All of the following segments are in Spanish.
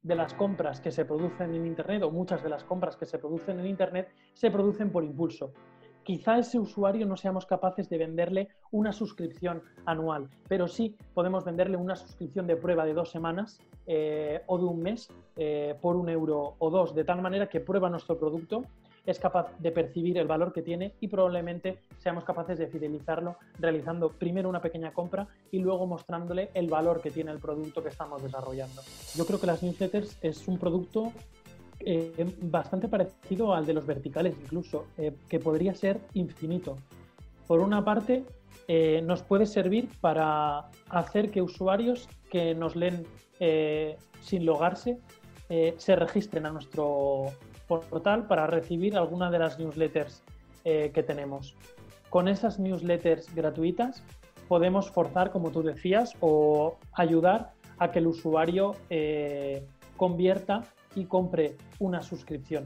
de las compras que se producen en Internet, o muchas de las compras que se producen en Internet, se producen por impulso. Quizá a ese usuario no seamos capaces de venderle una suscripción anual, pero sí podemos venderle una suscripción de prueba de 2 semanas o de un mes por 1 euro o 2, de tal manera que prueba nuestro producto, es capaz de percibir el valor que tiene y probablemente seamos capaces de fidelizarlo realizando primero una pequeña compra y luego mostrándole el valor que tiene el producto que estamos desarrollando. Yo creo que las newsletters es un producto bastante parecido al de los verticales incluso, que podría ser infinito. Por una parte, nos puede servir para hacer que usuarios que nos leen sin logarse se registren a nuestro portal para recibir alguna de las newsletters que tenemos. Con esas newsletters gratuitas podemos forzar, como tú decías, o ayudar a que el usuario convierta y compre una suscripción.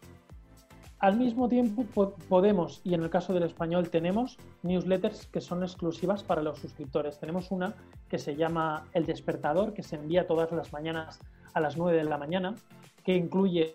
Al mismo tiempo podemos, y en el caso del español tenemos, newsletters que son exclusivas para los suscriptores. Tenemos una que se llama El Despertador, que se envía todas las mañanas a las 9 de la mañana, que incluye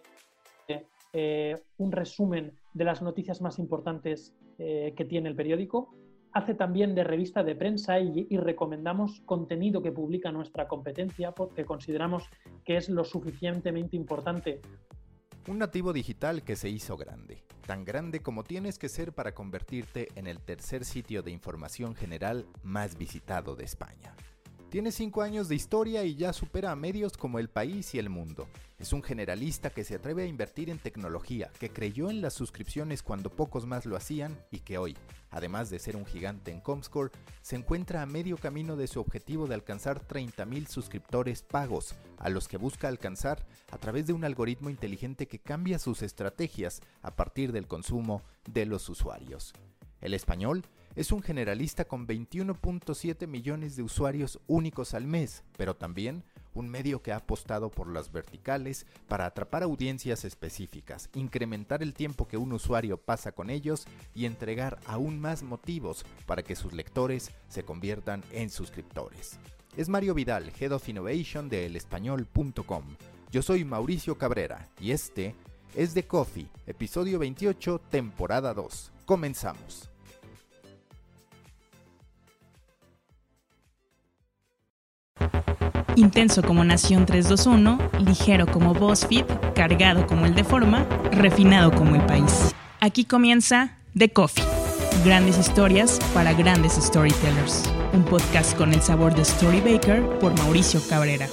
un resumen de las noticias más importantes que tiene el periódico. Hace también de revista de prensa y recomendamos contenido que publica nuestra competencia porque consideramos que es lo suficientemente importante. Un nativo digital que se hizo grande, tan grande como tienes que ser para convertirte en el tercer sitio de información general más visitado de España. Tiene 5 años de historia y ya supera a medios como El País y El Mundo. Es un generalista que se atreve a invertir en tecnología, que creyó en las suscripciones cuando pocos más lo hacían y que hoy, además de ser un gigante en Comscore, se encuentra a medio camino de su objetivo de alcanzar 30,000 suscriptores pagos, a los que busca alcanzar a través de un algoritmo inteligente que cambia sus estrategias a partir del consumo de los usuarios. El Español es un generalista con 21.7 millones de usuarios únicos al mes, pero también un medio que ha apostado por las verticales para atrapar audiencias específicas, incrementar el tiempo que un usuario pasa con ellos y entregar aún más motivos para que sus lectores se conviertan en suscriptores. Es Mario Vidal, Head of Innovation de elespañol.com. Yo soy Mauricio Cabrera y este es The Coffee, episodio 28, temporada 2. Comenzamos. Intenso como Nación 321, ligero como BuzzFeed, cargado como el Deforma, refinado como El País. Aquí comienza The Coffee. Grandes historias para grandes storytellers. Un podcast con el sabor de Storybaker por Mauricio Cabrera.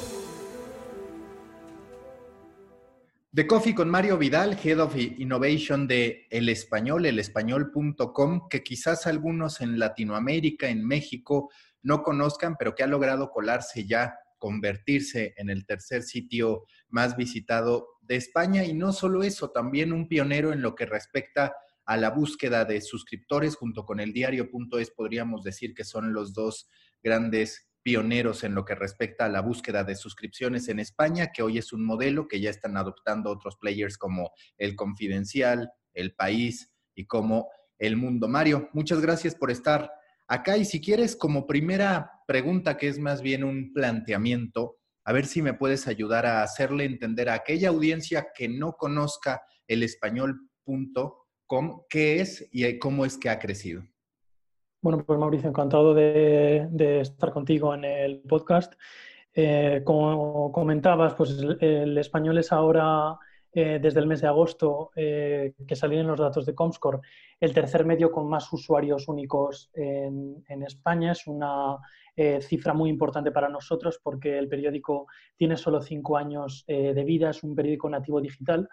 The Coffee con Mario Vidal, Head of Innovation de El Español, elespañol.com, que quizás algunos en Latinoamérica, en México, no conozcan, pero que ha logrado colarse ya, convertirse en el tercer sitio más visitado de España. Y no solo eso, también un pionero en lo que respecta a la búsqueda de suscriptores, junto con el diario.es, podríamos decir que son los dos grandes pioneros en lo que respecta a la búsqueda de suscripciones en España, que hoy es un modelo que ya están adoptando otros players como El Confidencial, El País y como El Mundo. Mario, muchas gracias por estar acá. Y si quieres, como primera pregunta, que es más bien un planteamiento, a ver si me puedes ayudar a hacerle entender a aquella audiencia que no conozca elespañol.com qué es y cómo es que ha crecido. Bueno, pues Mauricio, encantado de estar contigo en el podcast. Como comentabas, pues el español es ahora, desde el mes de agosto, que salieron los datos de Comscore, el tercer medio con más usuarios únicos en España. Es una cifra muy importante para nosotros porque el periódico tiene solo 5 años de vida, es un periódico nativo digital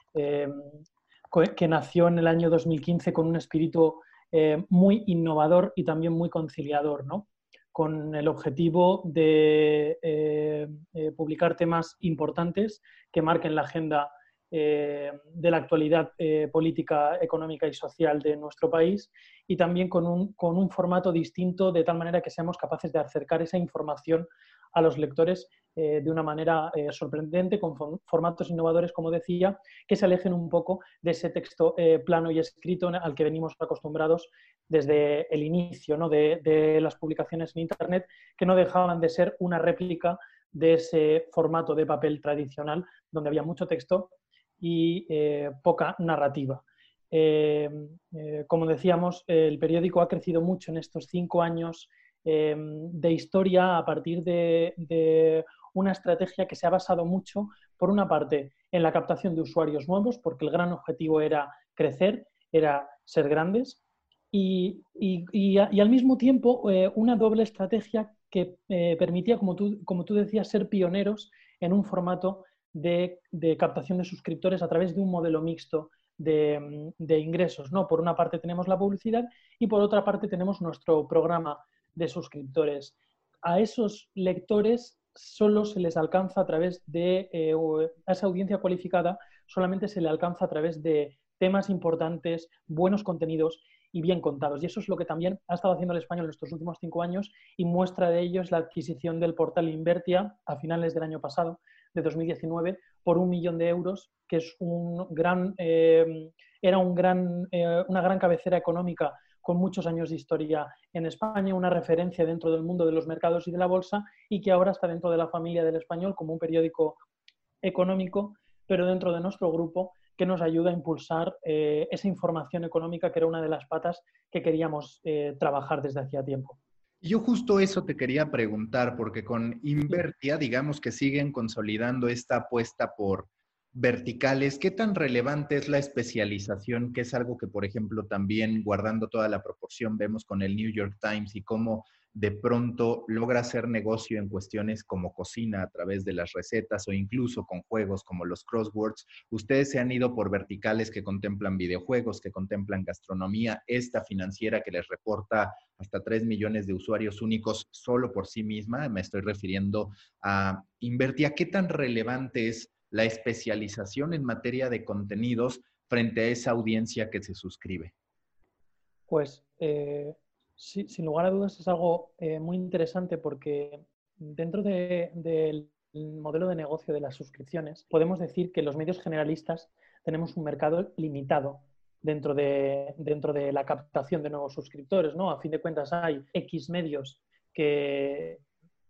que nació en el año 2015 con un espíritu muy innovador y también muy conciliador, ¿no? Con el objetivo de publicar temas importantes que marquen la agenda de la actualidad política, económica y social de nuestro país, y también con un formato distinto, de tal manera que seamos capaces de acercar esa información a los lectores de una manera sorprendente, con formatos innovadores, como decía, que se alejen un poco de ese texto plano y escrito al que venimos acostumbrados desde el inicio, ¿no? de las publicaciones en Internet, que no dejaban de ser una réplica de ese formato de papel tradicional donde había mucho texto y poca narrativa. Como decíamos, el periódico ha crecido mucho en estos 5 años de historia a partir de una estrategia que se ha basado mucho, por una parte, en la captación de usuarios nuevos, porque el gran objetivo era crecer, era ser grandes, y al mismo tiempo una doble estrategia que permitía, como tú decías, ser pioneros en un formato de captación de suscriptores a través de un modelo mixto de ingresos, ¿no? Por una parte tenemos la publicidad y por otra parte tenemos nuestro programa de suscriptores. A esos lectores solo se les alcanza a través de, a esa audiencia cualificada solamente se le alcanza a través de temas importantes, buenos contenidos y bien contados. Y eso es lo que también ha estado haciendo el Español en estos últimos 5 años, y muestra de ello es la adquisición del portal Invertia a finales del año pasado, de 2019, por 1 millón de euros, que es era una gran cabecera económica con muchos años de historia en España, una referencia dentro del mundo de los mercados y de la bolsa, y que ahora está dentro de la familia del Español como un periódico económico, pero dentro de nuestro grupo, que nos ayuda a impulsar esa información económica, que era una de las patas que queríamos trabajar desde hacía tiempo. Yo justo eso te quería preguntar, porque con Invertia, digamos que siguen consolidando esta apuesta por verticales. ¿Qué tan relevante es la especialización? Que es algo que, por ejemplo, también guardando toda la proporción, vemos con el New York Times y cómo de pronto logra hacer negocio en cuestiones como cocina a través de las recetas o incluso con juegos como los crosswords. Ustedes se han ido por verticales que contemplan videojuegos, que contemplan gastronomía, esta financiera que les reporta hasta 3 millones de usuarios únicos solo por sí misma. Me estoy refiriendo a Invertia. ¿Qué tan relevante es la especialización en materia de contenidos frente a esa audiencia que se suscribe? Pues sí, sin lugar a dudas es algo muy interesante, porque dentro del modelo de negocio de las suscripciones podemos decir que los medios generalistas tenemos un mercado limitado dentro de la captación de nuevos suscriptores, ¿no? A fin de cuentas hay X medios que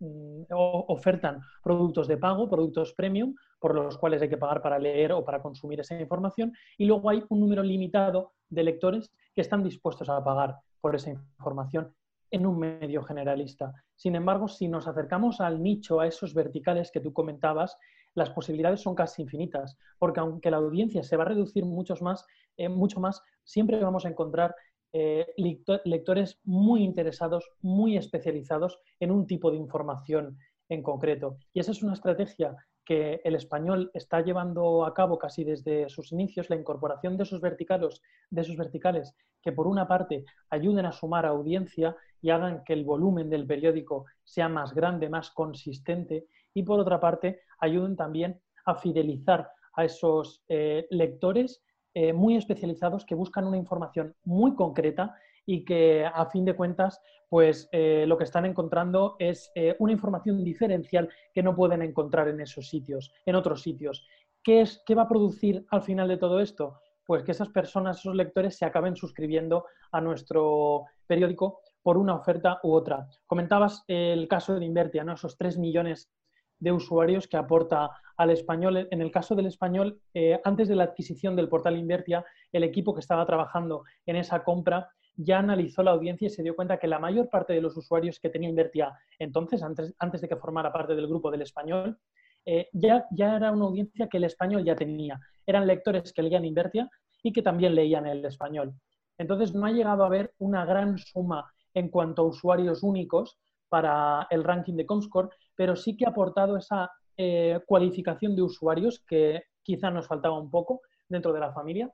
ofertan productos de pago, productos premium, por los cuales hay que pagar para leer o para consumir esa información, y luego hay un número limitado de lectores que están dispuestos a pagar por esa información en un medio generalista. Sin embargo, si nos acercamos al nicho, a esos verticales que tú comentabas, las posibilidades son casi infinitas, porque aunque la audiencia se va a reducir mucho más, siempre vamos a encontrar lectores muy interesados, muy especializados en un tipo de información en concreto. Y esa es una estrategia que el Español está llevando a cabo casi desde sus inicios, la incorporación de esos verticales que, por una parte, ayuden a sumar audiencia y hagan que el volumen del periódico sea más grande, más consistente, y por otra parte ayuden también a fidelizar a esos lectores muy especializados que buscan una información muy concreta y que, a fin de cuentas, pues lo que están encontrando es una información diferencial que no pueden encontrar en esos sitios, en otros sitios. ¿Qué va a producir al final de todo esto? Pues que esas personas, esos lectores, se acaben suscribiendo a nuestro periódico por una oferta u otra. Comentabas el caso de Invertia, ¿no? Esos 3 millones de usuarios que aporta al Español. En el caso del Español, antes de la adquisición del portal Invertia, el equipo que estaba trabajando en esa compra ya analizó la audiencia y se dio cuenta que la mayor parte de los usuarios que tenía Invertia entonces, antes de que formara parte del grupo del Español, ya era una audiencia que el Español ya tenía. Eran lectores que leían Invertia y que también leían el Español. Entonces no ha llegado a haber una gran suma en cuanto a usuarios únicos para el ranking de Comscore, pero sí que ha aportado esa cualificación de usuarios que quizá nos faltaba un poco dentro de la familia,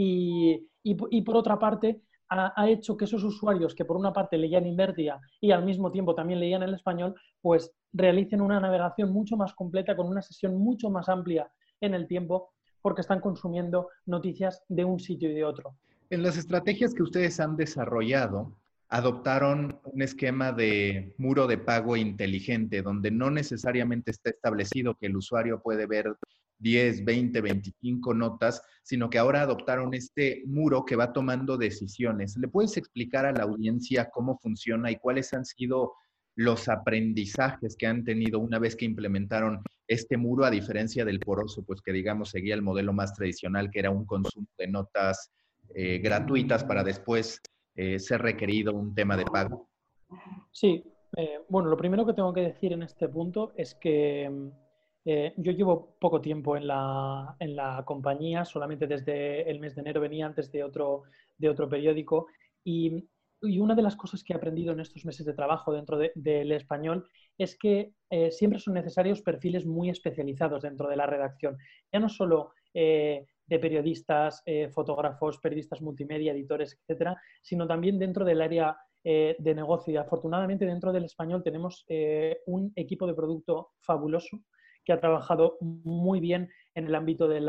y por otra parte ha hecho que esos usuarios que por una parte leían Invertia y al mismo tiempo también leían el Español, pues realicen una navegación mucho más completa, con una sesión mucho más amplia en el tiempo, porque están consumiendo noticias de un sitio y de otro. En las estrategias que ustedes han desarrollado, adoptaron un esquema de muro de pago inteligente, donde no necesariamente está establecido que el usuario puede ver 10, 20, 25 notas, sino que ahora adoptaron este muro que va tomando decisiones. ¿Le puedes explicar a la audiencia cómo funciona y cuáles han sido los aprendizajes que han tenido una vez que implementaron este muro, a diferencia del poroso, pues que digamos seguía el modelo más tradicional, que era un consumo de notas gratuitas para después ser requerido un tema de pago? Sí, bueno, lo primero que tengo que decir en este punto es que yo llevo poco tiempo en la compañía, solamente desde el mes de enero, venía antes de otro periódico, y una de las cosas que he aprendido en estos meses de trabajo dentro del español es que siempre son necesarios perfiles muy especializados dentro de la redacción, ya no solo de periodistas, fotógrafos, periodistas multimedia, editores, etcétera, sino también dentro del área de negocio. Y afortunadamente dentro del español tenemos un equipo de producto fabuloso que ha trabajado muy bien en el ámbito de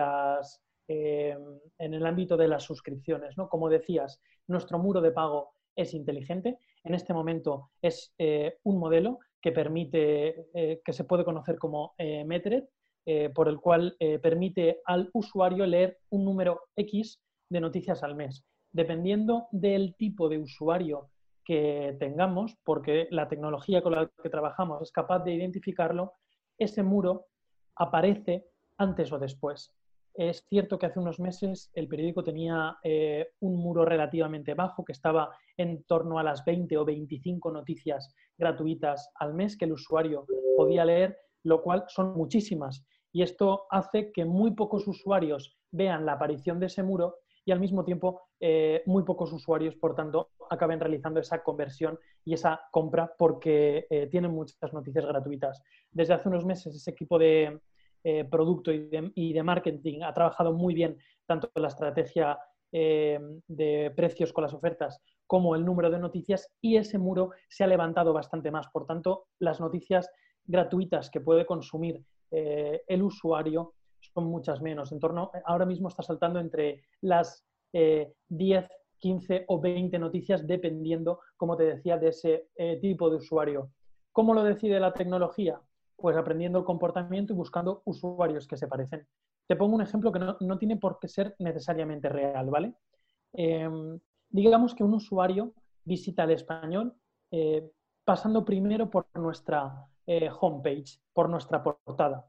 las suscripciones, ¿no? Como decías, nuestro muro de pago es inteligente. En este momento es un modelo que permite, que se puede conocer como Metred, por el cual permite al usuario leer un número X de noticias al mes. Dependiendo del tipo de usuario que tengamos, porque la tecnología con la que trabajamos es capaz de identificarlo, ese muro aparece antes o después. Es cierto que hace unos meses el periódico tenía un muro relativamente bajo, que estaba en torno a las 20 o 25 noticias gratuitas al mes que el usuario podía leer, lo cual son muchísimas. Y esto hace que muy pocos usuarios vean la aparición de ese muro y al mismo tiempo muy pocos usuarios, por tanto, acaben realizando esa conversión y esa compra porque tienen muchas noticias gratuitas. Desde hace unos meses ese equipo de producto y de marketing ha trabajado muy bien tanto la estrategia de precios con las ofertas como el número de noticias, y ese muro se ha levantado bastante más. Por tanto, las noticias gratuitas que puede consumir el usuario son muchas menos. Ahora mismo está saltando entre las 10, 15 o 20 noticias, dependiendo, como te decía, de ese tipo de usuario. ¿Cómo lo decide la tecnología? Pues aprendiendo el comportamiento y buscando usuarios que se parecen. Te pongo un ejemplo que no tiene por qué ser necesariamente real, ¿vale? Digamos que un usuario visita el español pasando primero por nuestra homepage, por nuestra portada.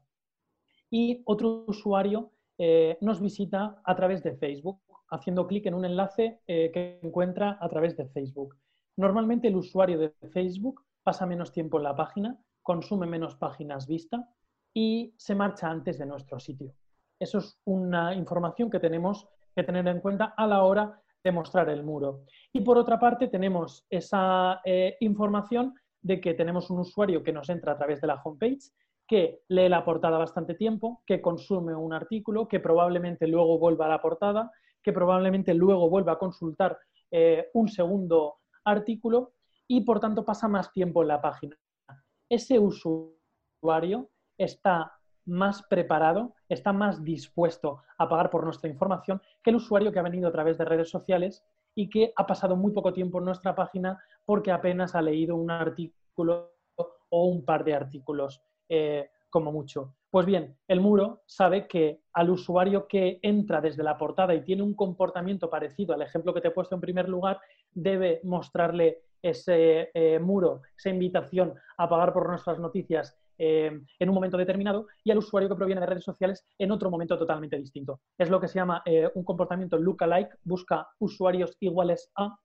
Y otro usuario nos visita a través de Facebook, haciendo clic en un enlace que encuentra a través de Facebook. Normalmente el usuario de Facebook pasa menos tiempo en la página, consume menos páginas vistas y se marcha antes de nuestro sitio. Eso es una información que tenemos que tener en cuenta a la hora de mostrar el muro. Y por otra parte tenemos esa información de que tenemos un usuario que nos entra a través de la homepage, que lee la portada bastante tiempo, que consume un artículo, que probablemente luego vuelva a la portada, que probablemente luego vuelva a consultar un segundo artículo y por tanto pasa más tiempo en la página. Ese usuario está más preparado, está más dispuesto a pagar por nuestra información que el usuario que ha venido a través de redes sociales y que ha pasado muy poco tiempo en nuestra página porque apenas ha leído un artículo o un par de artículos como mucho. Pues bien, el muro sabe que al usuario que entra desde la portada y tiene un comportamiento parecido al ejemplo que te he puesto en primer lugar, debe mostrarle ese muro, esa invitación a pagar por nuestras noticias en un momento determinado, y al usuario que proviene de redes sociales en otro momento totalmente distinto. Es lo que se llama un comportamiento lookalike, busca usuarios iguales a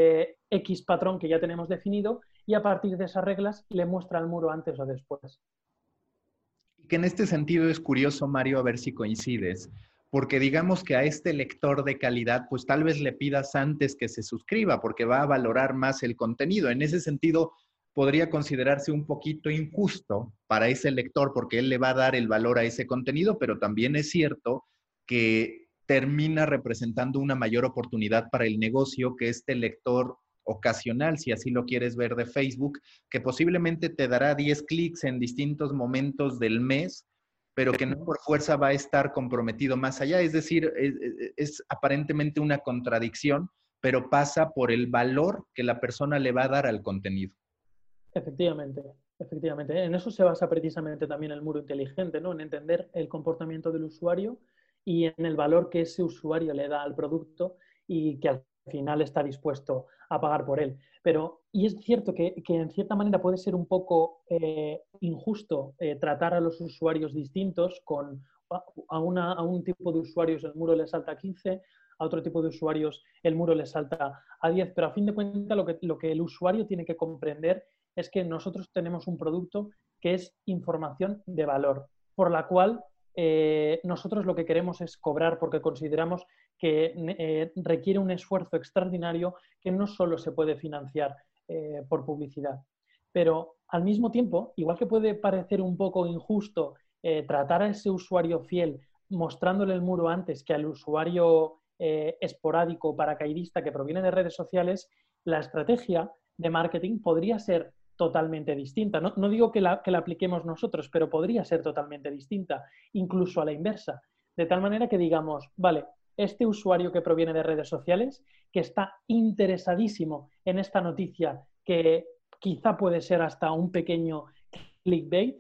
X patrón que ya tenemos definido y a partir de esas reglas le muestra el muro antes o después. Que en este sentido es curioso, Mario, a ver si coincides, porque digamos que a este lector de calidad, pues tal vez le pidas antes que se suscriba, porque va a valorar más el contenido. En ese sentido, podría considerarse un poquito injusto para ese lector, porque él le va a dar el valor a ese contenido, pero también es cierto que termina representando una mayor oportunidad para el negocio que este lector ocasional, si así lo quieres ver, de Facebook, que posiblemente te dará 10 clics en distintos momentos del mes, pero que no por fuerza va a estar comprometido más allá. Es decir, es aparentemente una contradicción, pero pasa por el valor que la persona le va a dar al contenido. Efectivamente, efectivamente. En eso se basa precisamente también el muro inteligente, ¿no? En entender el comportamiento del usuario y en el valor que ese usuario le da al producto y que al final está dispuesto a pagar por él. Y es cierto que en cierta manera puede ser un poco injusto tratar a los usuarios distintos. A un tipo de usuarios el muro le salta a 15, a otro tipo de usuarios el muro le salta a 10, pero a fin de cuentas lo que el usuario tiene que comprender es que nosotros tenemos un producto que es información de valor, por la cual nosotros lo que queremos es cobrar porque consideramos que requiere un esfuerzo extraordinario que no solo se puede financiar por publicidad. Pero al mismo tiempo, igual que puede parecer un poco injusto tratar a ese usuario fiel mostrándole el muro antes que al usuario esporádico paracaidista que proviene de redes sociales, la estrategia de marketing podría ser totalmente distinta. No digo que la apliquemos nosotros, pero podría ser totalmente distinta, incluso a la inversa. De tal manera que digamos, vale, este usuario que proviene de redes sociales, que está interesadísimo en esta noticia, que quizá puede ser hasta un pequeño clickbait,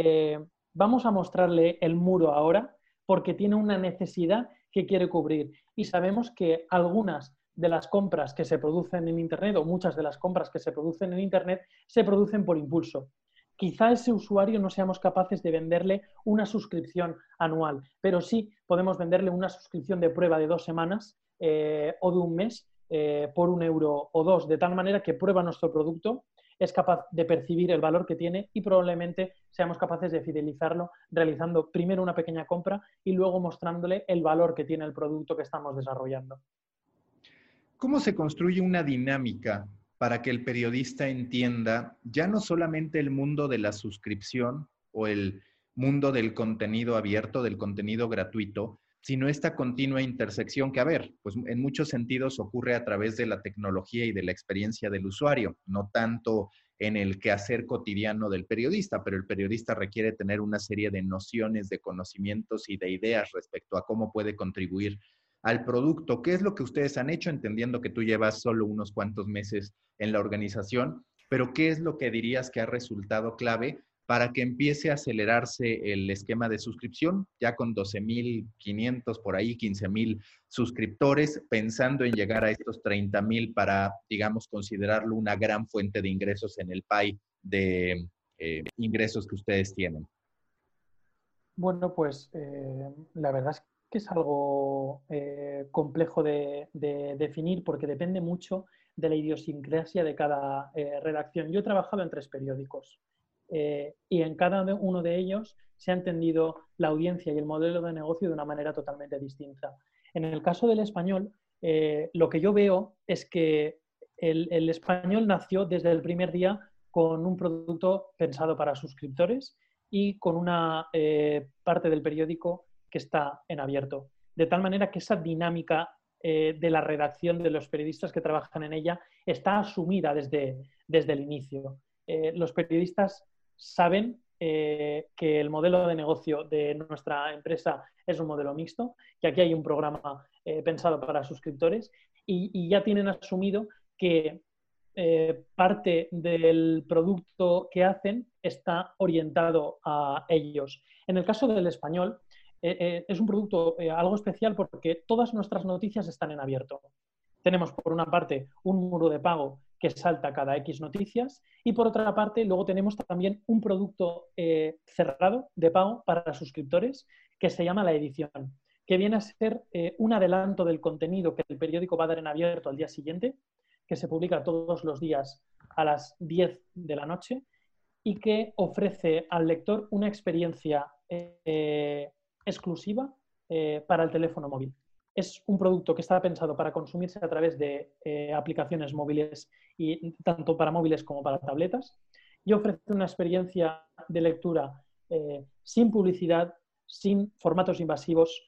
vamos a mostrarle el muro ahora porque tiene una necesidad que quiere cubrir. Y sabemos que algunas de las compras que se producen en Internet, o muchas de las compras que se producen en Internet, se producen por impulso. Quizá a ese usuario no seamos capaces de venderle una suscripción anual, pero sí podemos venderle una suscripción de prueba de 2 semanas o de un mes por 1 euro o 2, de tal manera que prueba nuestro producto, es capaz de percibir el valor que tiene y probablemente seamos capaces de fidelizarlo realizando primero una pequeña compra y luego mostrándole el valor que tiene el producto que estamos desarrollando. ¿Cómo se construye una dinámica para que el periodista entienda ya no solamente el mundo de la suscripción o el mundo del contenido abierto, del contenido gratuito, sino esta continua intersección que, a ver, pues en muchos sentidos ocurre a través de la tecnología y de la experiencia del usuario, no tanto en el quehacer cotidiano del periodista, pero el periodista requiere tener una serie de nociones, de conocimientos y de ideas respecto a cómo puede contribuir al producto. ¿Qué es lo que ustedes han hecho? Entendiendo que tú llevas solo unos cuantos meses en la organización, pero ¿qué es lo que dirías que ha resultado clave para que empiece a acelerarse el esquema de suscripción, ya con 12,500 por ahí, 15,000 suscriptores, pensando en llegar a estos 30,000 para, digamos, considerarlo una gran fuente de ingresos en el pie de ingresos que ustedes tienen? Bueno, pues la verdad es que es algo complejo de definir porque depende mucho de la idiosincrasia de cada redacción. Yo he trabajado en 3 periódicos. Y en cada uno de ellos se ha entendido la audiencia y el modelo de negocio de una manera totalmente distinta. En el caso del Español, lo que yo veo es que el Español nació desde el primer día con un producto pensado para suscriptores y con una parte del periódico que está en abierto. De tal manera que esa dinámica de la redacción de los periodistas que trabajan en ella está asumida desde el inicio. Los periodistas saben que el modelo de negocio de nuestra empresa es un modelo mixto, que aquí hay un programa pensado para suscriptores y ya tienen asumido que parte del producto que hacen está orientado a ellos. En el caso del Español, es un producto algo especial porque todas nuestras noticias están en abierto. Tenemos, por una parte, un muro de pago que salta cada X noticias y, por otra parte, luego tenemos también un producto cerrado de pago para suscriptores que se llama La Edición, que viene a ser un adelanto del contenido que el periódico va a dar en abierto al día siguiente, que se publica todos los días a las 10 de la noche y que ofrece al lector una experiencia exclusiva para el teléfono móvil. Es un producto que está pensado para consumirse a través de aplicaciones móviles, y tanto para móviles como para tabletas, y ofrece una experiencia de lectura sin publicidad, sin formatos invasivos,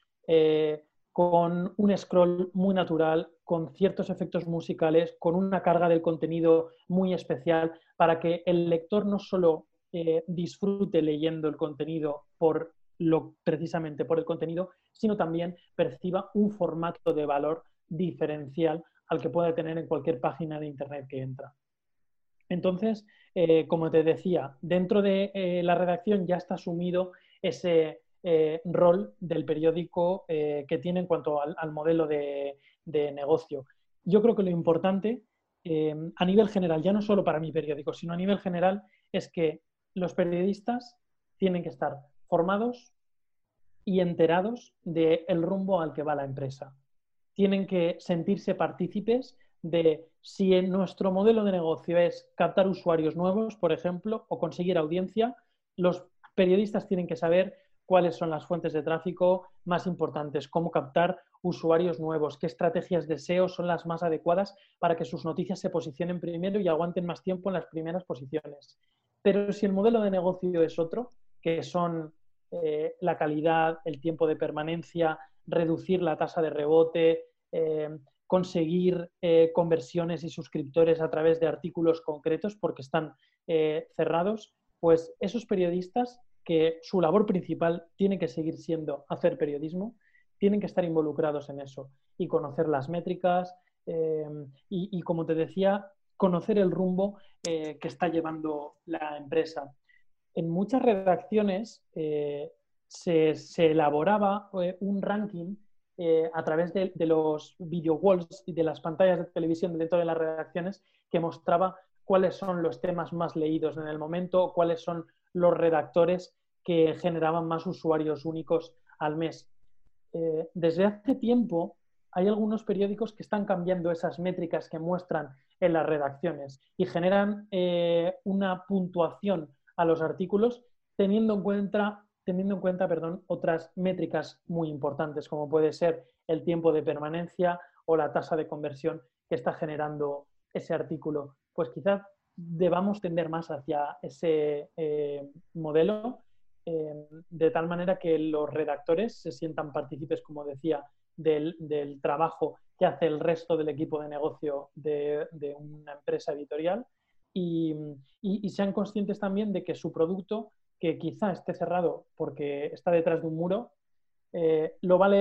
con un scroll muy natural, con ciertos efectos musicales, con una carga del contenido muy especial, para que el lector no solo disfrute leyendo el contenido precisamente por el contenido, sino también perciba un formato de valor diferencial al que pueda tener en cualquier página de Internet que entra. Entonces, como te decía, dentro de la redacción ya está asumido ese rol del periódico que tiene en cuanto al modelo de negocio. yo creo que lo importante a nivel general, ya no solo para mi periódico, sino a nivel general, es que los periodistas tienen que estar formados y enterados del rumbo al que va la empresa. Tienen que sentirse partícipes de si nuestro modelo de negocio es captar usuarios nuevos, por ejemplo, o conseguir audiencia, los periodistas tienen que saber cuáles son las fuentes de tráfico más importantes, cómo captar usuarios nuevos, qué estrategias de SEO son las más adecuadas para que sus noticias se posicionen primero y aguanten más tiempo en las primeras posiciones. Pero si el modelo de negocio es otro, que son la calidad, el tiempo de permanencia, reducir la tasa de rebote, conseguir conversiones y suscriptores a través de artículos concretos porque están cerrados, pues esos periodistas que su labor principal tiene que seguir siendo hacer periodismo, tienen que estar involucrados en eso y conocer las métricas y, como te decía, conocer el rumbo que está llevando la empresa. En muchas redacciones se elaboraba un ranking a través de los video walls y de las pantallas de televisión dentro de las redacciones que mostraba cuáles son los temas más leídos en el momento, cuáles son los redactores que generaban más usuarios únicos al mes. Desde hace tiempo hay algunos periódicos que están cambiando esas métricas que muestran en las redacciones y generan una puntuación a los artículos teniendo en cuenta otras métricas muy importantes, como puede ser el tiempo de permanencia o la tasa de conversión que está generando ese artículo. Pues quizás debamos tender más hacia ese modelo, de tal manera que los redactores se sientan partícipes, como decía, del trabajo que hace el resto del equipo de negocio de una empresa editorial y sean conscientes también de que su producto, que quizá esté cerrado porque está detrás de un muro, lo van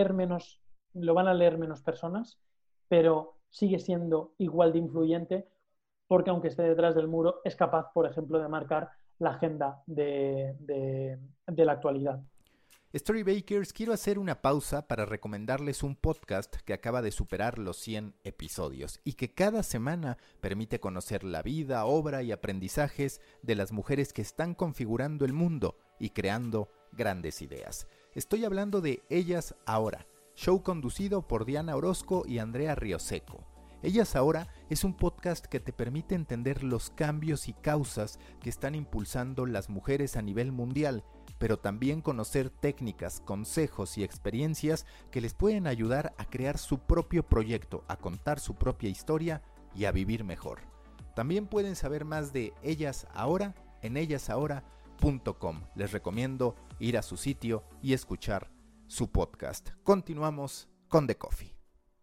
a leer menos personas, pero sigue siendo igual de influyente porque aunque esté detrás del muro es capaz, por ejemplo, de marcar la agenda de la actualidad. Storybakers, quiero hacer una pausa para recomendarles un podcast que acaba de superar los 100 episodios y que cada semana permite conocer la vida, obra y aprendizajes de las mujeres que están configurando el mundo y creando grandes ideas. Estoy hablando de Ellas Ahora, show conducido por Diana Orozco y Andrea Rioseco. Ellas Ahora es un podcast que te permite entender los cambios y causas que están impulsando las mujeres a nivel mundial, pero también conocer técnicas, consejos y experiencias que les pueden ayudar a crear su propio proyecto, a contar su propia historia y a vivir mejor. También pueden saber más de Ellas Ahora en ellasahora.com. Les recomiendo ir a su sitio y escuchar su podcast. Continuamos con The Coffee.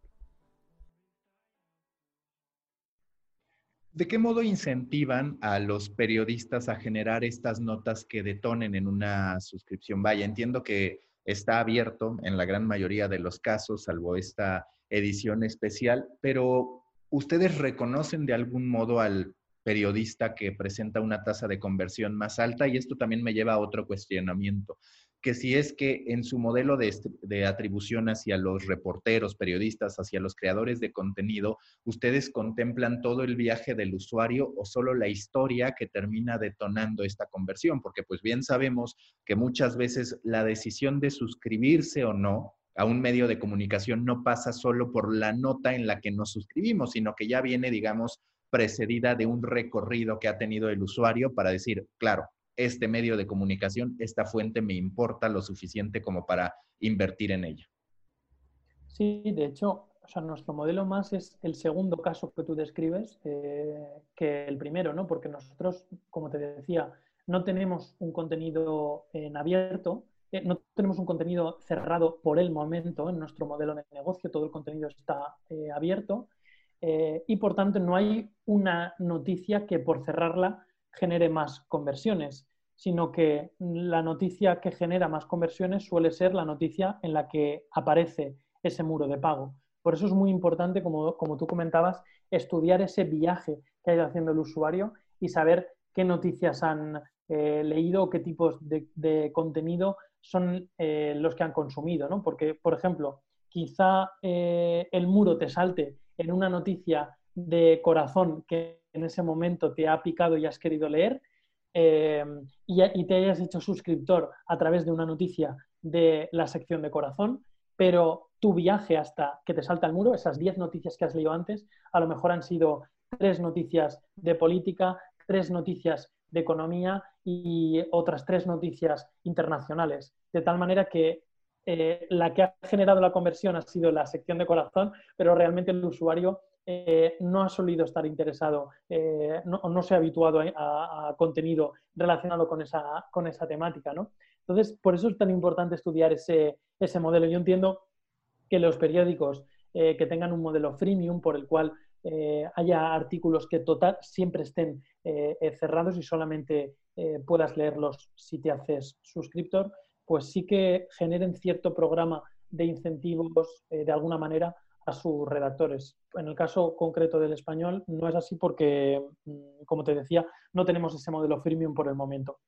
¿De qué modo incentivan a los periodistas a generar estas notas que detonen en una suscripción? Vaya, entiendo que está abierto en la gran mayoría de los casos, salvo esta edición especial, pero ¿ustedes reconocen de algún modo al periodista que presenta una tasa de conversión más alta? Y esto también me lleva a otro cuestionamiento, que si es que en su modelo de atribución hacia los reporteros, periodistas, hacia los creadores de contenido, ¿ustedes contemplan todo el viaje del usuario o solo la historia que termina detonando esta conversión? Porque pues bien sabemos que muchas veces la decisión de suscribirse o no a un medio de comunicación no pasa solo por la nota en la que nos suscribimos, sino que ya viene, digamos, precedida de un recorrido que ha tenido el usuario para decir, claro, este medio de comunicación, esta fuente me importa lo suficiente como para invertir en ella. Sí, de hecho, o sea, nuestro modelo más es el segundo caso que tú describes que el primero, ¿no? Porque nosotros, como te decía, no tenemos un contenido en abierto, no tenemos un contenido cerrado por el momento en nuestro modelo de negocio, todo el contenido está abierto y por tanto no hay una noticia que por cerrarla genere más conversiones, sino que la noticia que genera más conversiones suele ser la noticia en la que aparece ese muro de pago. Por eso es muy importante, como tú comentabas, estudiar ese viaje que ha ido haciendo el usuario y saber qué noticias han leído, qué tipos de contenido son los que han consumido, ¿no? Porque, por ejemplo, quizá el muro te salte en una noticia de corazón que en ese momento te ha picado y has querido leer, y te hayas hecho suscriptor a través de una noticia de la sección de corazón, pero tu viaje hasta que te salta el muro, esas 10 noticias que has leído antes, a lo mejor han sido 3 noticias de política, 3 noticias de economía y otras 3 noticias internacionales. De tal manera que la que ha generado la conversión ha sido la sección de corazón, pero realmente el usuario no ha solido estar interesado, no se ha habituado a contenido relacionado con esa temática, ¿no? Entonces, por eso es tan importante estudiar ese modelo. Yo entiendo que los periódicos que tengan un modelo freemium por el cual haya artículos que siempre estén cerrados y solamente puedas leerlos si te haces suscriptor, pues sí que generen cierto programa de incentivos de alguna manera a sus redactores. En el caso concreto del Español no es así porque, como te decía, no tenemos ese modelo freemium por el momento.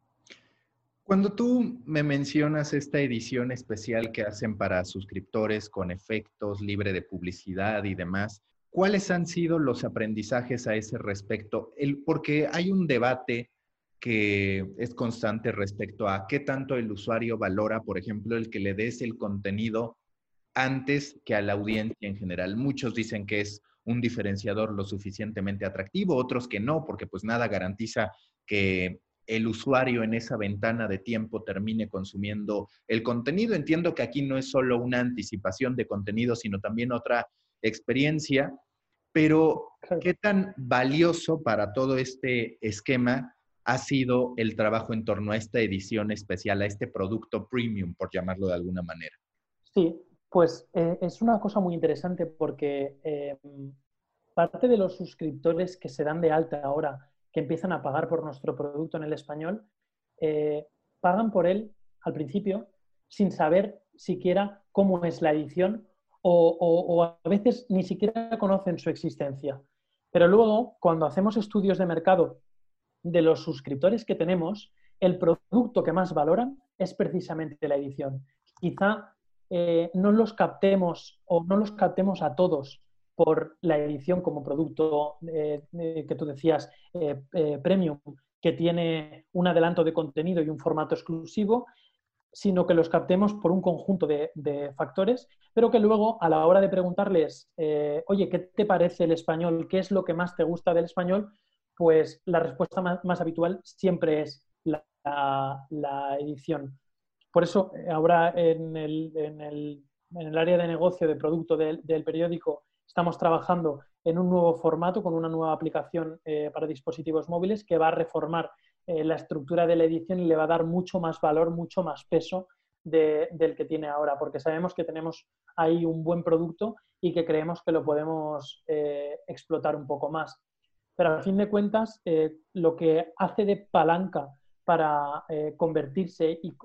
Cuando tú me mencionas esta edición especial que hacen para suscriptores con efectos, libre de publicidad y demás, ¿cuáles han sido los aprendizajes a ese respecto? Porque hay un debate que es constante respecto a qué tanto el usuario valora, por ejemplo, el que le des el contenido antes que a la audiencia en general. Muchos dicen que es un diferenciador lo suficientemente atractivo, otros que no, porque pues nada garantiza que el usuario en esa ventana de tiempo termine consumiendo el contenido. Entiendo que aquí no es solo una anticipación de contenido, sino también otra experiencia, pero ¿qué tan valioso para todo este esquema ha sido el trabajo en torno a esta edición especial, a este producto premium, por llamarlo de alguna manera? Sí, pues es una cosa muy interesante porque parte de los suscriptores que se dan de alta ahora, que empiezan a pagar por nuestro producto en el Español, pagan por él al principio sin saber siquiera cómo es la edición o a veces ni siquiera conocen su existencia. Pero luego, cuando hacemos estudios de mercado de los suscriptores que tenemos, el producto que más valoran es precisamente la edición. Quizá no los captemos o no los captemos a todos por la edición como producto que tú decías premium, que tiene un adelanto de contenido y un formato exclusivo, sino que los captemos por un conjunto de factores, pero que luego a la hora de preguntarles, oye, ¿qué te parece el español? ¿Qué es lo que más te gusta del español? Pues la respuesta más habitual siempre es la edición. Por eso, ahora en el área de negocio de producto del periódico estamos trabajando en un nuevo formato con una nueva aplicación para dispositivos móviles que va a reformar la estructura de la edición y le va a dar mucho más valor, mucho más peso del que tiene ahora, porque sabemos que tenemos ahí un buen producto y que creemos que lo podemos explotar un poco más. Pero a fin de cuentas, lo que hace de palanca para convertirse y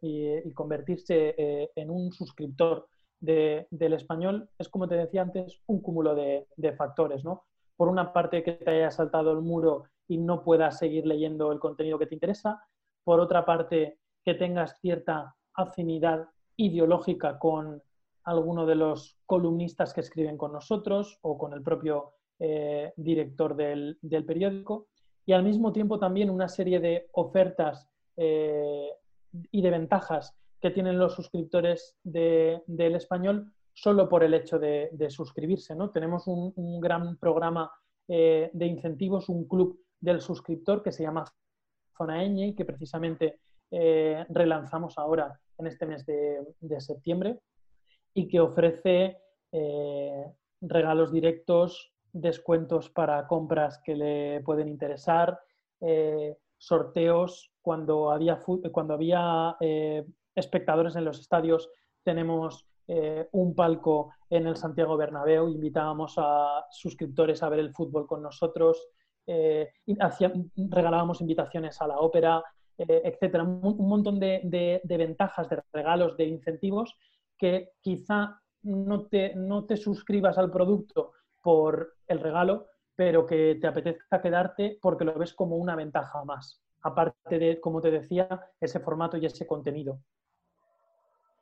convertirse en un suscriptor del español es, como te decía antes, un cúmulo de factores, ¿no? Por una parte, que te haya saltado el muro y no puedas seguir leyendo el contenido que te interesa. Por otra parte, que tengas cierta afinidad ideológica con alguno de los columnistas que escriben con nosotros o con el propio director del periódico, y al mismo tiempo también una serie de ofertas y de ventajas que tienen los suscriptores del español solo por el hecho de suscribirse, ¿no? Tenemos un gran programa de incentivos, un club del suscriptor que se llama Zona Ñ y que precisamente relanzamos ahora en este mes de septiembre y que ofrece regalos directos, descuentos para compras que le pueden interesar, sorteos cuando había espectadores en los estadios. Tenemos un palco en el Santiago Bernabéu, invitábamos a suscriptores a ver el fútbol con nosotros, regalábamos invitaciones a la ópera, etcétera. Un montón de ventajas, de regalos, de incentivos que quizá no te suscribas al producto por el regalo, pero que te apetezca quedarte porque lo ves como una ventaja más, aparte de, como te decía, ese formato y ese contenido.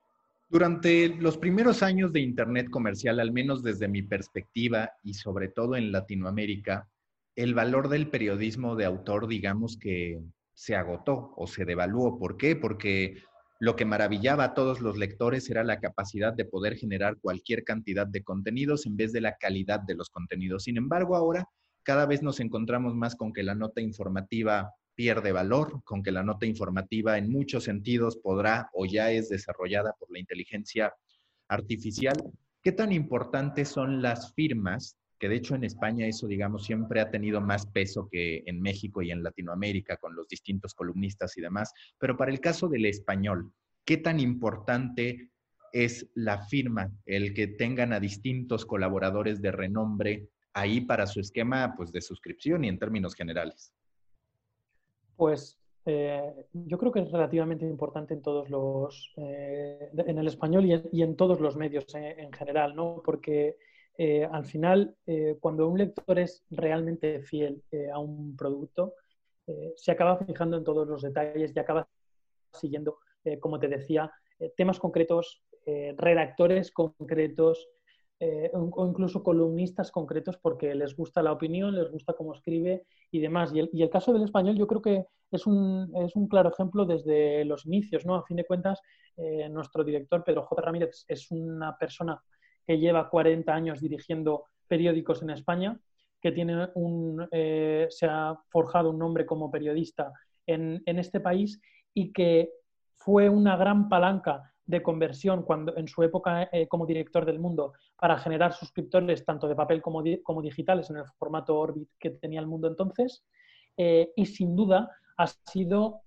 Durante los primeros años de Internet comercial, al menos desde mi perspectiva y sobre todo en Latinoamérica, el valor del periodismo de autor, digamos que se agotó o se devaluó. ¿Por qué? Porque lo que maravillaba a todos los lectores era la capacidad de poder generar cualquier cantidad de contenidos en vez de la calidad de los contenidos. Sin embargo, ahora cada vez nos encontramos más con que la nota informativa pierde valor, con que la nota informativa en muchos sentidos podrá o ya es desarrollada por la inteligencia artificial. ¿Qué tan importantes son las firmas? Que de hecho en España eso, digamos, siempre ha tenido más peso que en México y en Latinoamérica con los distintos columnistas y demás. Pero para el caso del español, ¿qué tan importante es la firma, el que tengan a distintos colaboradores de renombre ahí para su esquema, pues, de suscripción y en términos generales? Pues yo creo que es relativamente importante en todos en el español y en todos los medios en general, ¿no? Porque al final, cuando un lector es realmente fiel a un producto, se acaba fijando en todos los detalles y acaba siguiendo, como te decía, temas concretos, redactores concretos, o incluso columnistas concretos porque les gusta la opinión, les gusta cómo escribe y demás. Y el caso del español yo creo que es un claro ejemplo desde los inicios, ¿no? A fin de cuentas, nuestro director, Pedro J. Ramírez, es una persona que lleva 40 años dirigiendo periódicos en España, que se ha forjado un nombre como periodista en este país y que fue una gran palanca de conversión cuando en su época como director del Mundo para generar suscriptores tanto de papel como digitales en el formato Orbit que tenía el Mundo entonces, y sin duda ha sido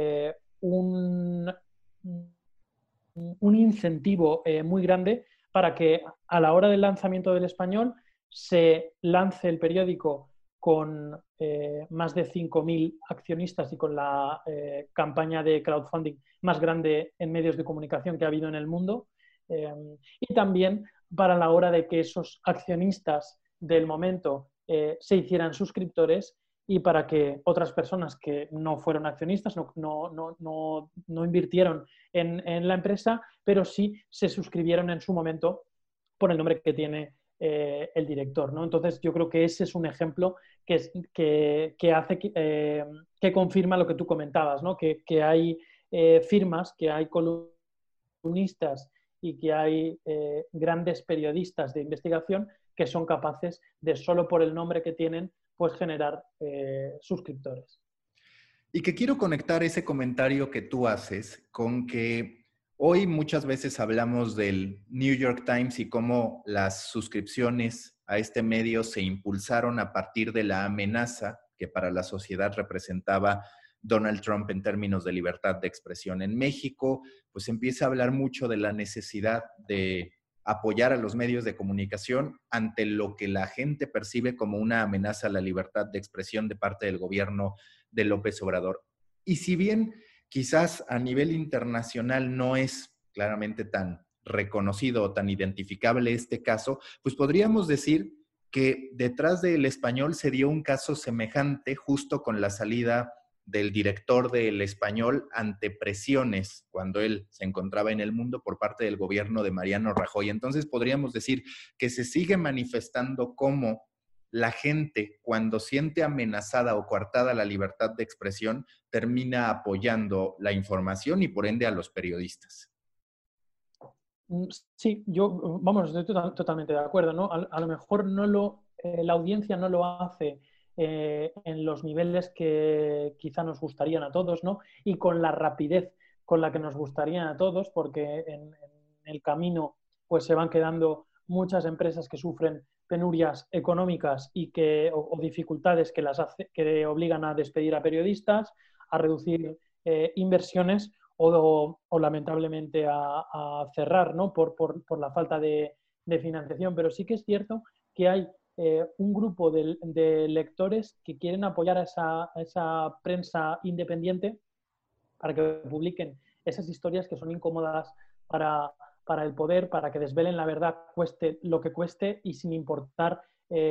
un incentivo muy grande para que a la hora del lanzamiento del español se lance el periódico con más de 5.000 accionistas y con la campaña de crowdfunding más grande en medios de comunicación que ha habido en el mundo. Y también para la hora de que esos accionistas del momento se hicieran suscriptores y para que otras personas que no fueron accionistas, no invirtieron en la empresa, pero sí se suscribieron en su momento por el nombre que tiene el director, ¿no? Entonces yo creo que ese es un ejemplo que hace que confirma lo que tú comentabas, ¿no? Que hay firmas, que hay columnistas y que hay grandes periodistas de investigación que son capaces de, solo por el nombre que tienen, pues generar suscriptores. Y que quiero conectar ese comentario que tú haces con que hoy muchas veces hablamos del New York Times y cómo las suscripciones a este medio se impulsaron a partir de la amenaza que para la sociedad representaba Donald Trump en términos de libertad de expresión. En México, pues empieza a hablar mucho de la necesidad de apoyar a los medios de comunicación ante lo que la gente percibe como una amenaza a la libertad de expresión de parte del gobierno de López Obrador. Y si bien quizás a nivel internacional no es claramente tan reconocido o tan identificable este caso, pues podríamos decir que detrás del español se dio un caso semejante justo con la salida del director del español ante presiones cuando él se encontraba en el Mundo por parte del gobierno de Mariano Rajoy. Entonces podríamos decir que se sigue manifestando cómo la gente, cuando siente amenazada o coartada la libertad de expresión, termina apoyando la información y por ende a los periodistas. Sí, vamos, estoy totalmente de acuerdo, ¿no? A lo mejor la audiencia no lo hace en los niveles que quizá nos gustarían a todos, ¿no? Y con la rapidez con la que nos gustarían a todos, porque en el camino pues se van quedando muchas empresas que sufren penurias económicas o dificultades que obligan a despedir a periodistas, a reducir inversiones o lamentablemente a cerrar, ¿no? por la falta de financiación. Pero sí que es cierto que hay un grupo de lectores que quieren apoyar a esa prensa independiente para que publiquen esas historias que son incómodas para el poder, para que desvelen la verdad, cueste lo que cueste y sin importar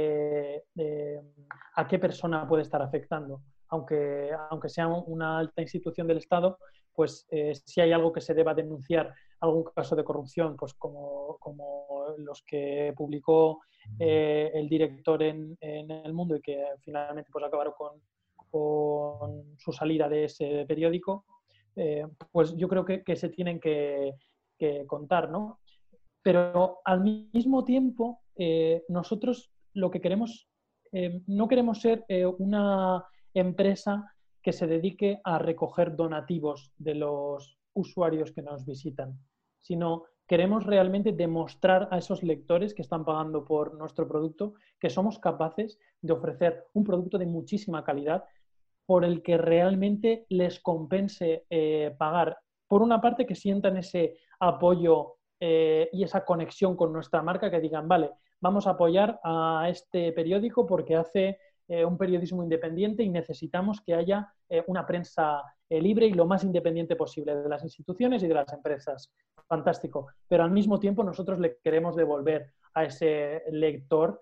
a qué persona puede estar afectando. Aunque sea una alta institución del Estado, pues si hay algo que se deba denunciar algún caso de corrupción, pues como los que publicó el director en El Mundo y que finalmente pues acabaron con su salida de ese periódico, pues yo creo que se tienen que contar, ¿no? Pero al mismo tiempo, nosotros lo que queremos, no queremos ser una empresa que se dedique a recoger donativos de los usuarios que nos visitan, sino queremos realmente demostrar a esos lectores que están pagando por nuestro producto que somos capaces de ofrecer un producto de muchísima calidad por el que realmente les compense pagar. Por una parte, que sientan ese apoyo y esa conexión con nuestra marca, que digan, vale, vamos a apoyar a este periódico porque hace un periodismo independiente y necesitamos que haya una prensa libre y lo más independiente posible de las instituciones y de las empresas. Fantástico. Pero al mismo tiempo nosotros le queremos devolver a ese lector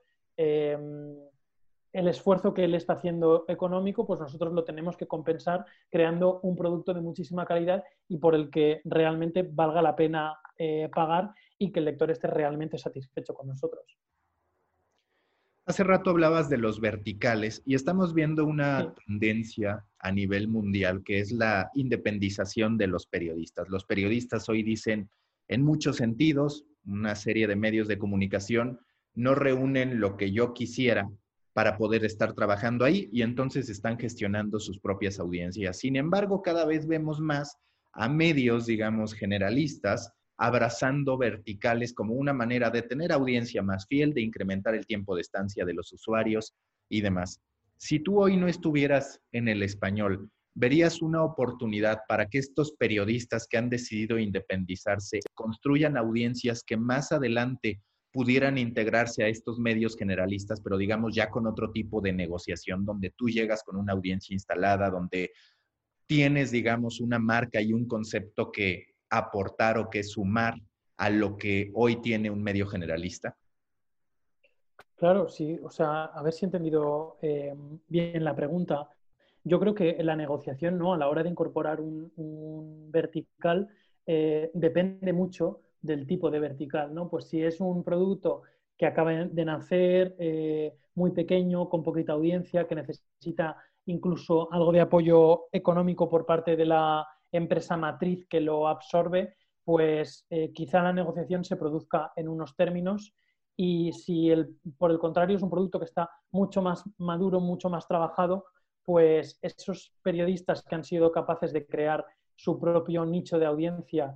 el esfuerzo que él está haciendo económico, pues nosotros lo tenemos que compensar creando un producto de muchísima calidad y por el que realmente valga la pena pagar y que el lector esté realmente satisfecho con nosotros. Hace rato hablabas de los verticales y estamos viendo una tendencia a nivel mundial que es la independización de los periodistas. Los periodistas hoy dicen, en muchos sentidos, una serie de medios de comunicación no reúnen lo que yo quisiera para poder estar trabajando ahí y entonces están gestionando sus propias audiencias. Sin embargo, cada vez vemos más a medios, digamos, generalistas, abrazando verticales como una manera de tener audiencia más fiel, de incrementar el tiempo de estancia de los usuarios y demás. Si tú hoy no estuvieras en El Español, ¿verías una oportunidad para que estos periodistas que han decidido independizarse construyan audiencias que más adelante pudieran integrarse a estos medios generalistas, pero digamos ya con otro tipo de negociación, donde tú llegas con una audiencia instalada, donde tienes, digamos, una marca y un concepto que aportar o que sumar a lo que hoy tiene un medio generalista? Claro, sí. O sea, a ver si he entendido bien la pregunta. Yo creo que la negociación, ¿no? A la hora de incorporar un vertical depende mucho del tipo de vertical, ¿no? Pues si es un producto que acaba de nacer muy pequeño, con poquita audiencia, que necesita incluso algo de apoyo económico por parte de la empresa matriz que lo absorbe, pues quizá la negociación se produzca en unos términos y si por el contrario es un producto que está mucho más maduro, mucho más trabajado, pues esos periodistas que han sido capaces de crear su propio nicho de audiencia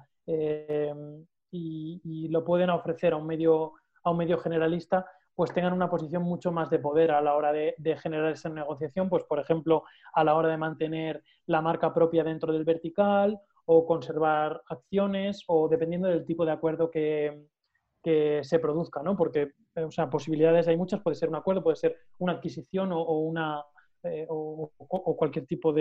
y lo pueden ofrecer a un medio generalista, pues tengan una posición mucho más de poder a la hora de generar esa negociación, pues por ejemplo, a la hora de mantener la marca propia dentro del vertical o conservar acciones o dependiendo del tipo de acuerdo que se produzca, ¿no? Porque, o sea, posibilidades hay muchas, puede ser un acuerdo, puede ser una adquisición o cualquier tipo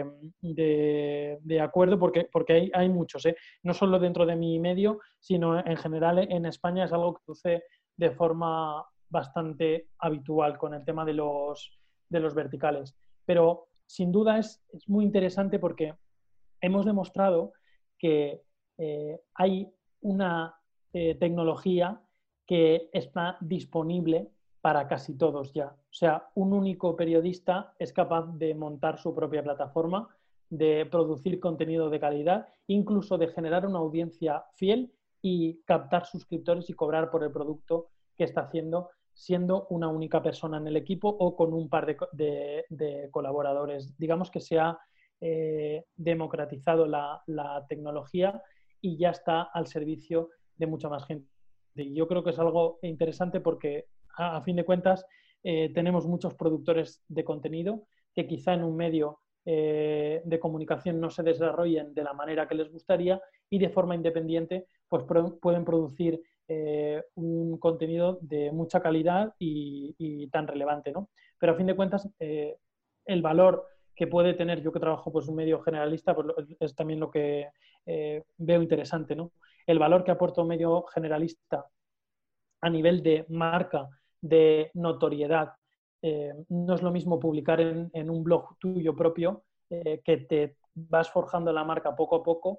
de acuerdo, porque hay muchos, ¿eh? No solo dentro de mi medio, sino en general en España es algo que sucede de forma bastante habitual con el tema de los verticales. Pero sin duda es muy interesante porque hemos demostrado que hay una tecnología que está disponible para casi todos ya. O sea, un único periodista es capaz de montar su propia plataforma, de producir contenido de calidad, incluso de generar una audiencia fiel y captar suscriptores y cobrar por el producto que está haciendo, siendo una única persona en el equipo o con un par de colaboradores. Digamos que se ha democratizado la tecnología y ya está al servicio de mucha más gente. Y yo creo que es algo interesante porque, a fin de cuentas, tenemos muchos productores de contenido que quizá en un medio de comunicación no se desarrollen de la manera que les gustaría y de forma independiente pues pueden producir un contenido de mucha calidad y tan relevante, ¿no? Pero a fin de cuentas, el valor que puede tener, yo que trabajo pues un medio generalista, pues es también lo que veo interesante, ¿no? El valor que aporta un medio generalista a nivel de marca, de notoriedad. No es lo mismo publicar en un blog tuyo propio, que te vas forjando la marca poco a poco,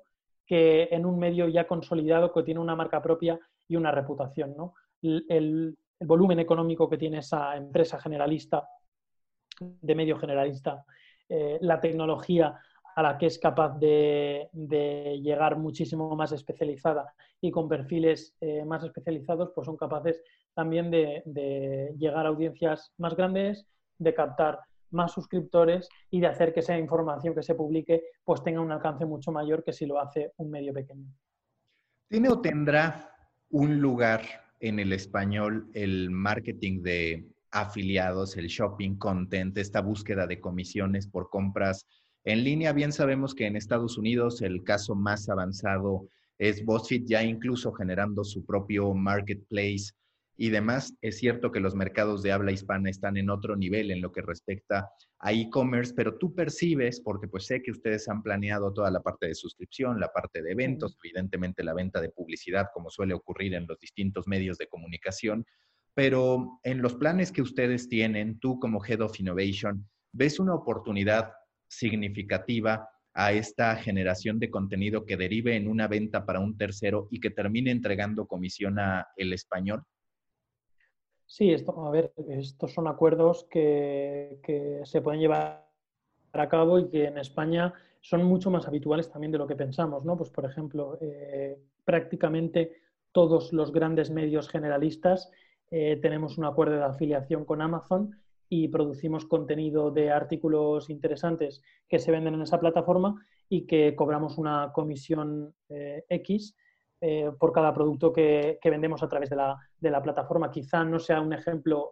que en un medio ya consolidado que tiene una marca propia y una reputación, ¿no? El volumen económico que tiene esa empresa generalista, de medio generalista, la tecnología a la que es capaz de llegar muchísimo más especializada y con perfiles más especializados, pues son capaces también de llegar a audiencias más grandes, de captar más suscriptores y de hacer que esa información que se publique pues tenga un alcance mucho mayor que si lo hace un medio pequeño. ¿Tiene o tendrá un lugar en el español el marketing de afiliados, el shopping content, esta búsqueda de comisiones por compras en línea? Bien sabemos que en Estados Unidos el caso más avanzado es BuzzFeed, ya incluso generando su propio marketplace y demás. Es cierto que los mercados de habla hispana están en otro nivel en lo que respecta a e-commerce, pero tú percibes, porque pues sé que ustedes han planeado toda la parte de suscripción, la parte de eventos, evidentemente la venta de publicidad, como suele ocurrir en los distintos medios de comunicación, pero en los planes que ustedes tienen, tú como Head of Innovation, ¿ves una oportunidad significativa a esta generación de contenido que derive en una venta para un tercero y que termine entregando comisión a el español? Sí, estos son acuerdos que se pueden llevar a cabo y que en España son mucho más habituales también de lo que pensamos, ¿no? Pues, por ejemplo, prácticamente todos los grandes medios generalistas tenemos un acuerdo de afiliación con Amazon y producimos contenido de artículos interesantes que se venden en esa plataforma y que cobramos una comisión X por cada producto que vendemos a través de la plataforma. Quizá no sea un ejemplo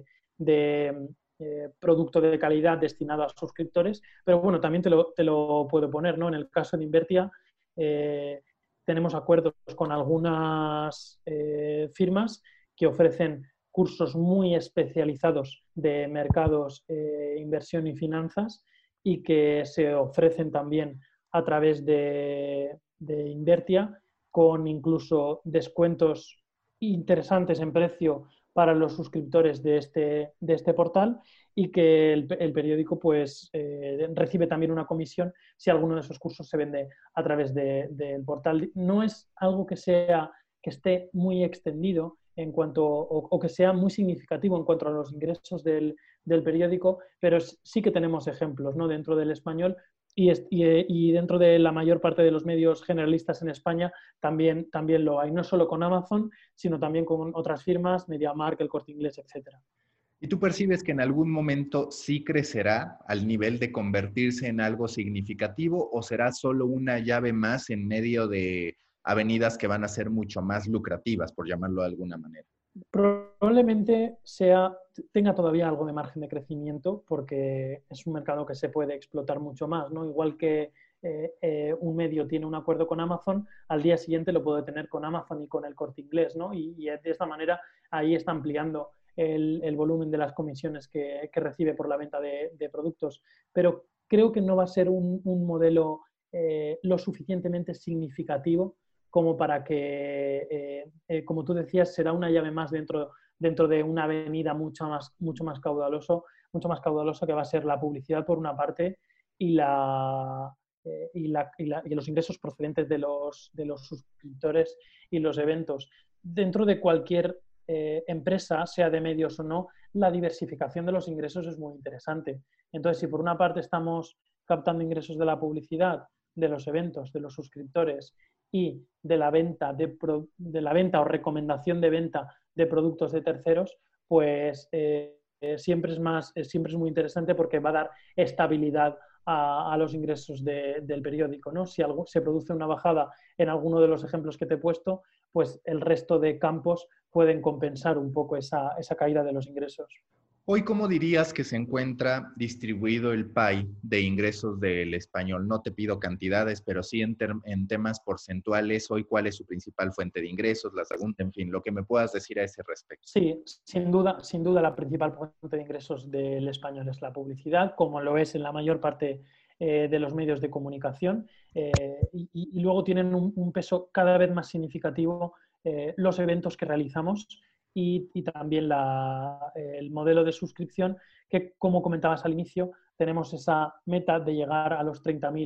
de producto de calidad destinado a suscriptores, pero bueno, también te lo puedo poner, ¿no? En el caso de Invertia, tenemos acuerdos con algunas firmas que ofrecen cursos muy especializados de mercados, inversión y finanzas y que se ofrecen también a través de Invertia con incluso descuentos interesantes en precio para los suscriptores de este portal y que el periódico pues, recibe también una comisión si alguno de esos cursos se vende a través del portal. No es algo que esté muy extendido en cuanto, o que sea muy significativo en cuanto a los ingresos del periódico, pero sí que tenemos ejemplos, ¿no? Dentro del español y dentro de la mayor parte de los medios generalistas en España también lo hay, no solo con Amazon, sino también con otras firmas, MediaMarkt, El Corte Inglés, etc. ¿Y tú percibes que en algún momento sí crecerá al nivel de convertirse en algo significativo o será solo una llave más en medio de avenidas que van a ser mucho más lucrativas, por llamarlo de alguna manera? Probablemente tenga todavía algo de margen de crecimiento porque es un mercado que se puede explotar mucho más, ¿no? Igual que un medio tiene un acuerdo con Amazon, al día siguiente lo puede tener con Amazon y con El Corte Inglés, ¿no? Y de esta manera ahí está ampliando el volumen de las comisiones que recibe por la venta de productos. Pero creo que no va a ser un modelo lo suficientemente significativo como para que, como tú decías, será una llave más dentro de una avenida mucho más caudalosa que va a ser la publicidad por una parte y los ingresos procedentes de los suscriptores y los eventos. Dentro de cualquier empresa, sea de medios o no, la diversificación de los ingresos es muy interesante. Entonces, si por una parte estamos captando ingresos de la publicidad, de los eventos, de los suscriptores y de la venta o recomendación de venta de productos de terceros, pues siempre es muy interesante porque va a dar estabilidad a los ingresos del periódico, ¿no? Si se produce una bajada en alguno de los ejemplos que te he puesto, pues el resto de campos pueden compensar un poco esa caída de los ingresos. Hoy, ¿cómo dirías que se encuentra distribuido el pie de ingresos del español? No te pido cantidades, pero sí en temas porcentuales. Hoy, ¿cuál es su principal fuente de ingresos? La segunda, en fin, lo que me puedas decir a ese respecto. Sí, sin duda la principal fuente de ingresos del español es la publicidad, como lo es en la mayor parte de los medios de comunicación. Y luego tienen un peso cada vez más significativo los eventos que realizamos y también el modelo de suscripción que, como comentabas al inicio, tenemos esa meta de llegar a los 30.000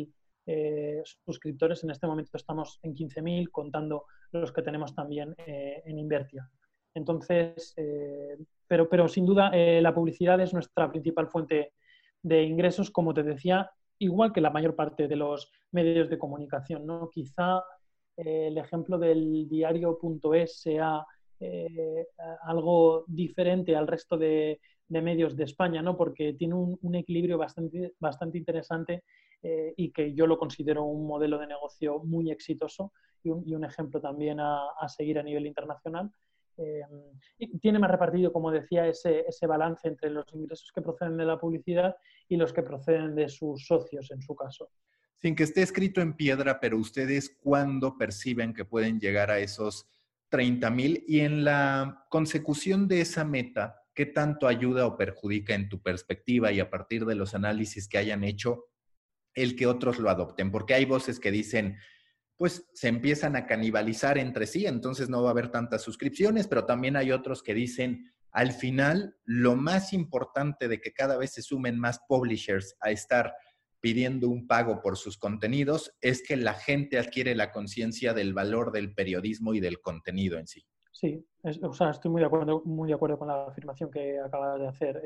suscriptores. En este momento estamos en 15.000, contando los que tenemos también en Invertia. Entonces, pero sin duda la publicidad es nuestra principal fuente de ingresos, como te decía, igual que la mayor parte de los medios de comunicación, ¿no? Quizá el ejemplo del diario.es sea algo diferente al resto de medios de España, ¿no? Porque tiene un equilibrio bastante interesante y que yo lo considero un modelo de negocio muy exitoso y un ejemplo también a seguir a nivel internacional. Y tiene más repartido, como decía, ese balance entre los ingresos que proceden de la publicidad y los que proceden de sus socios, en su caso. Sin que esté escrito en piedra, pero ustedes, ¿cuándo perciben que pueden llegar a esos 30,000? Y en la consecución de esa meta, ¿qué tanto ayuda o perjudica en tu perspectiva y a partir de los análisis que hayan hecho el que otros lo adopten? Porque hay voces que dicen, pues se empiezan a canibalizar entre sí, entonces no va a haber tantas suscripciones, pero también hay otros que dicen, al final, lo más importante de que cada vez se sumen más publishers a estar pidiendo un pago por sus contenidos es que la gente adquiere la conciencia del valor del periodismo y del contenido en sí. Sí, estoy muy de acuerdo con la afirmación que acabas de hacer.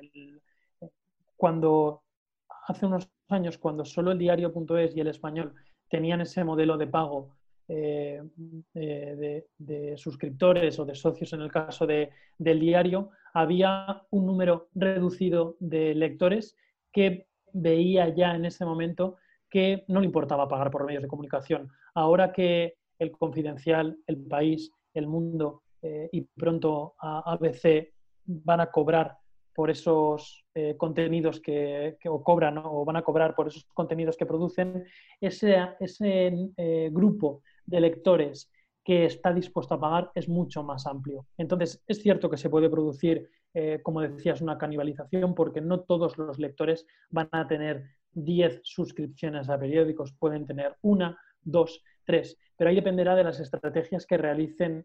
Cuando hace unos años, cuando solo el diario.es y El Español tenían ese modelo de pago de suscriptores o de socios, en el caso del diario, había un número reducido de lectores que veía ya en ese momento que no le importaba pagar por medios de comunicación. Ahora que El Confidencial, El País, El Mundo y pronto ABC van a cobrar por esos contenidos o cobran, ¿no? O van a cobrar por esos contenidos que producen, ese grupo de lectores que está dispuesto a pagar es mucho más amplio. Entonces, es cierto que se puede producir, como decías, una canibalización, porque no todos los lectores van a tener 10 suscripciones a periódicos, pueden tener 1, 2, 3, pero ahí dependerá de las estrategias que realicen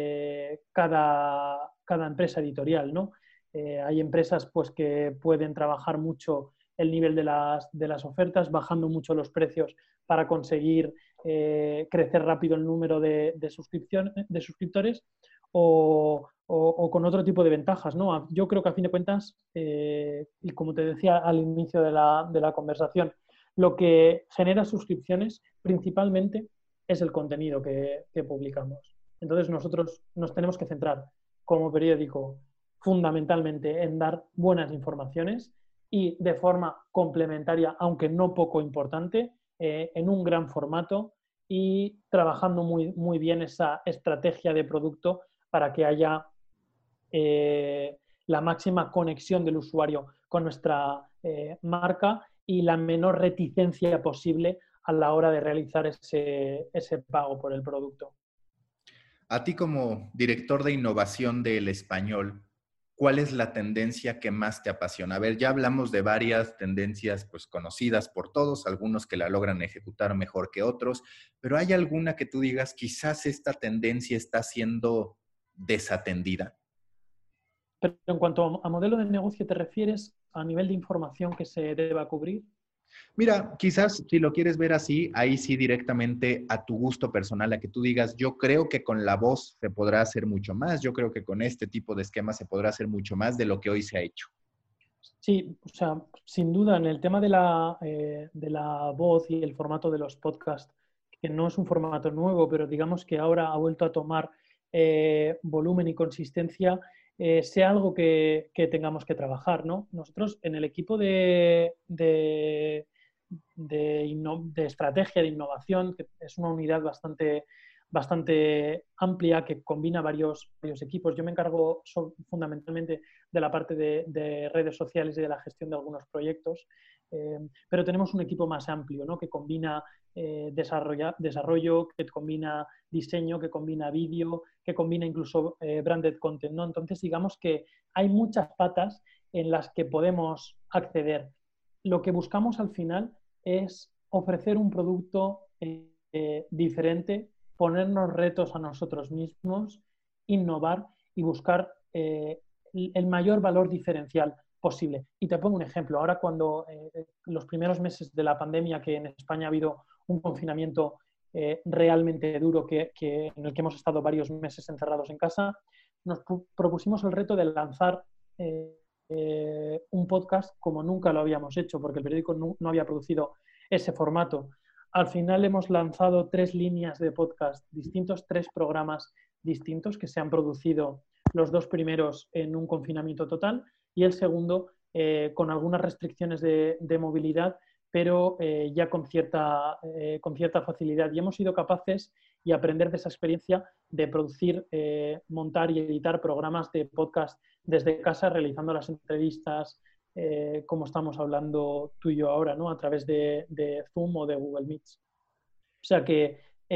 cada empresa editorial, ¿no? Hay empresas pues, que pueden trabajar mucho el nivel de las ofertas, bajando mucho los precios para conseguir crecer rápido el número de suscriptores o con otro tipo de ventajas, ¿no? Yo creo que a fin de cuentas, y como te decía al inicio de la conversación, lo que genera suscripciones principalmente es el contenido que publicamos. Entonces nosotros nos tenemos que centrar como periódico fundamentalmente en dar buenas informaciones y de forma complementaria, aunque no poco importante, en un gran formato y trabajando muy, muy bien esa estrategia de producto para que haya la máxima conexión del usuario con nuestra marca y la menor reticencia posible a la hora de realizar ese pago por el producto. A ti como director de innovación de El Español, ¿cuál es la tendencia que más te apasiona? A ver, ya hablamos de varias tendencias pues, conocidas por todos, algunos que la logran ejecutar mejor que otros, pero ¿hay alguna que tú digas, quizás esta tendencia está siendo desatendida? Pero en cuanto a modelo de negocio, ¿te refieres a nivel de información que se deba cubrir? Mira, quizás si lo quieres ver así, ahí sí directamente a tu gusto personal, a que tú digas, yo creo que con la voz se podrá hacer mucho más, yo creo que con este tipo de esquemas se podrá hacer mucho más de lo que hoy se ha hecho. Sí, o sea, sin duda en el tema de la voz y el formato de los podcasts, que no es un formato nuevo, pero digamos que ahora ha vuelto a tomar volumen y consistencia, sea algo que tengamos que trabajar, ¿no? Nosotros en el equipo de estrategia de innovación, que es una unidad bastante amplia que combina varios equipos. Yo me encargo fundamentalmente de la parte de redes sociales y de la gestión de algunos proyectos, pero tenemos un equipo más amplio, ¿no? Que combina desarrollo, que combina diseño, que combina vídeo, que combina incluso branded content, ¿no? Entonces, digamos que hay muchas patas en las que podemos acceder. Lo que buscamos al final es ofrecer un producto diferente, ponernos retos a nosotros mismos, innovar y buscar el mayor valor diferencial posible. Y te pongo un ejemplo. Ahora cuando los primeros meses de la pandemia, que en España ha habido un confinamiento realmente duro, en el que hemos estado varios meses encerrados en casa, nos propusimos el reto de lanzar un podcast como nunca lo habíamos hecho, porque el periódico no había producido ese formato. Al final hemos lanzado 3 líneas de podcast distintos, 3 programas distintos que se han producido, los 2 primeros en un confinamiento total y el segundo con algunas restricciones de movilidad, pero ya con cierta facilidad. Y hemos sido capaces y aprender de esa experiencia de producir, montar y editar programas de podcast desde casa, realizando las entrevistas, como estamos hablando tú y yo ahora, ¿no? A través de Zoom o de Google Meets. O sea que,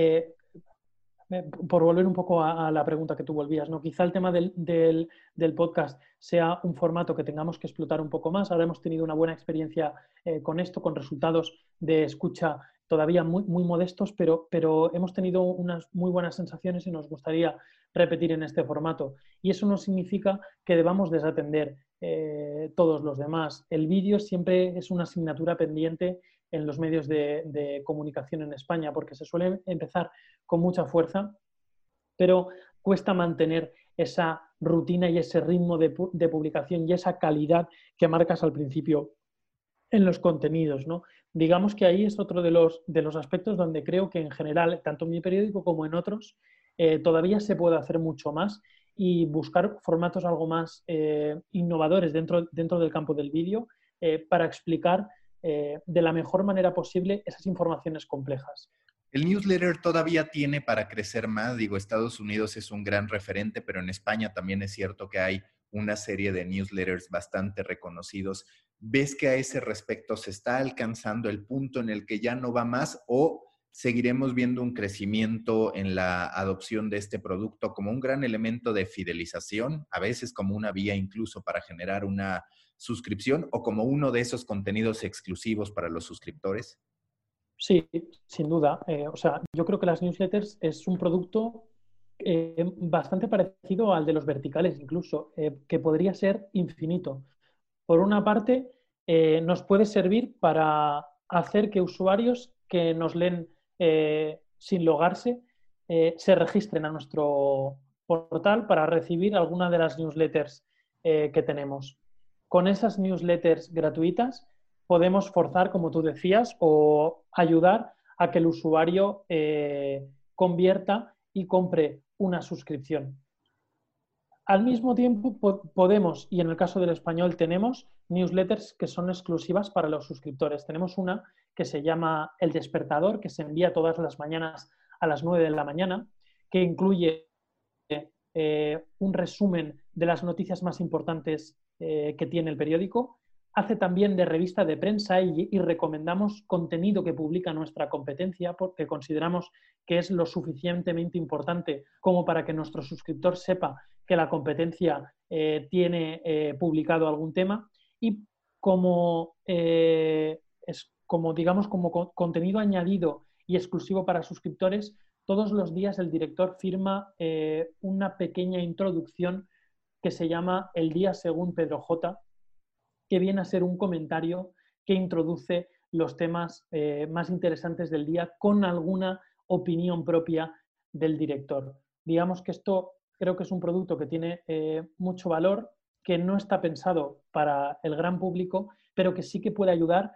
por volver un poco a la pregunta que tú volvías, ¿no? Quizá el tema del podcast sea un formato que tengamos que explotar un poco más. Ahora hemos tenido una buena experiencia con esto, con resultados de escucha todavía muy, muy modestos, pero hemos tenido unas muy buenas sensaciones y nos gustaría repetir en este formato. Y eso no significa que debamos desatender todos los demás. El vídeo siempre es una asignatura pendiente en los medios de comunicación en España, porque se suele empezar con mucha fuerza, pero cuesta mantener esa rutina y ese ritmo de publicación y esa calidad que marcas al principio en los contenidos, ¿no? Digamos que ahí es otro de los aspectos donde creo que en general, tanto en mi periódico como en otros, todavía se puede hacer mucho más y buscar formatos algo más innovadores dentro del campo del vídeo para explicar de la mejor manera posible esas informaciones complejas. El newsletter todavía tiene para crecer más. Digo, Estados Unidos es un gran referente, pero en España también es cierto que hay una serie de newsletters bastante reconocidos. ¿Ves que a ese respecto se está alcanzando el punto en el que ya no va más o seguiremos viendo un crecimiento en la adopción de este producto como un gran elemento de fidelización, a veces como una vía incluso para generar una suscripción o como uno de esos contenidos exclusivos para los suscriptores? Sí, sin duda. O sea, yo creo que las newsletters es un producto bastante parecido al de los verticales incluso, que podría ser infinito. Por una parte, nos puede servir para hacer que usuarios que nos leen sin logarse se registren a nuestro portal para recibir alguna de las newsletters que tenemos. Con esas newsletters gratuitas podemos forzar, como tú decías, o ayudar a que el usuario convierta y compre una suscripción. Al mismo tiempo podemos, y en el caso del español tenemos, newsletters que son exclusivas para los suscriptores. Tenemos una que se llama El Despertador, que se envía todas las mañanas a las 9 de la mañana, que incluye un resumen de las noticias más importantes que tiene el periódico. Hace también de revista de prensa y recomendamos contenido que publica nuestra competencia porque consideramos que es lo suficientemente importante como para que nuestro suscriptor sepa que la competencia tiene publicado algún tema y como contenido añadido y exclusivo para suscriptores, todos los días el director firma una pequeña introducción que se llama El día según Pedro J., que viene a ser un comentario que introduce los temas más interesantes del día con alguna opinión propia del director. Digamos que esto creo que es un producto que tiene mucho valor, que no está pensado para el gran público, pero que sí que puede ayudar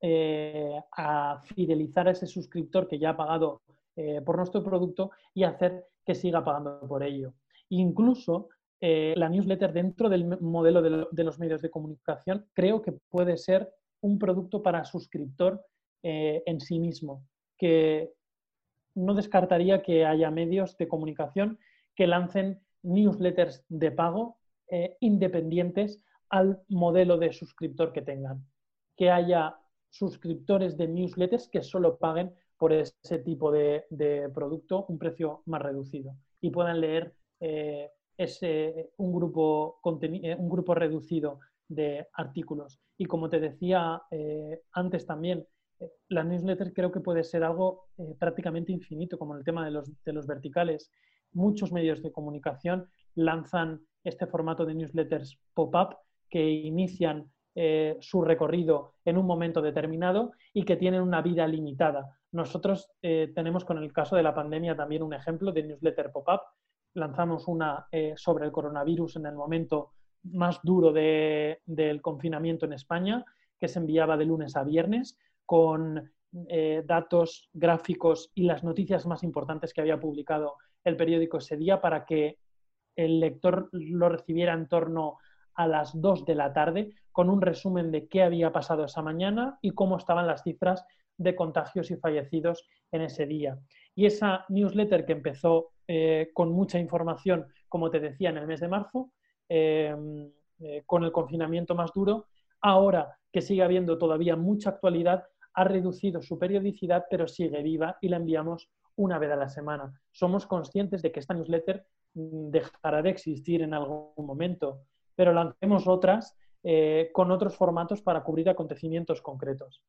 a fidelizar a ese suscriptor que ya ha pagado por nuestro producto y hacer que siga pagando por ello. Incluso la newsletter dentro del modelo de los medios de comunicación creo que puede ser un producto para suscriptor en sí mismo, que no descartaría que haya medios de comunicación que lancen newsletters de pago independientes al modelo de suscriptor que tengan. Que haya suscriptores de newsletters que solo paguen por ese tipo de producto un precio más reducido y puedan leer un grupo reducido de artículos. Y como te decía antes también, la newsletter creo que puede ser algo prácticamente infinito, como el tema de los verticales. Muchos medios de comunicación lanzan este formato de newsletters pop-up que inician su recorrido en un momento determinado y que tienen una vida limitada. Nosotros tenemos con el caso de la pandemia también un ejemplo de newsletter pop-up. Lanzamos una sobre el coronavirus en el momento más duro del confinamiento en España, que se enviaba de lunes a viernes con datos, gráficos y las noticias más importantes que había publicado el periódico ese día para que el lector lo recibiera en torno a las 2 de la tarde con un resumen de qué había pasado esa mañana y cómo estaban las cifras de contagios y fallecidos en ese día. Y esa newsletter que empezó con mucha información, como te decía, en el mes de marzo, con el confinamiento más duro, ahora que sigue habiendo todavía mucha actualidad, ha reducido su periodicidad, pero sigue viva y la enviamos una vez a la semana. Somos conscientes de que esta newsletter dejará de existir en algún momento, pero lancemos otras con otros formatos para cubrir acontecimientos concretos.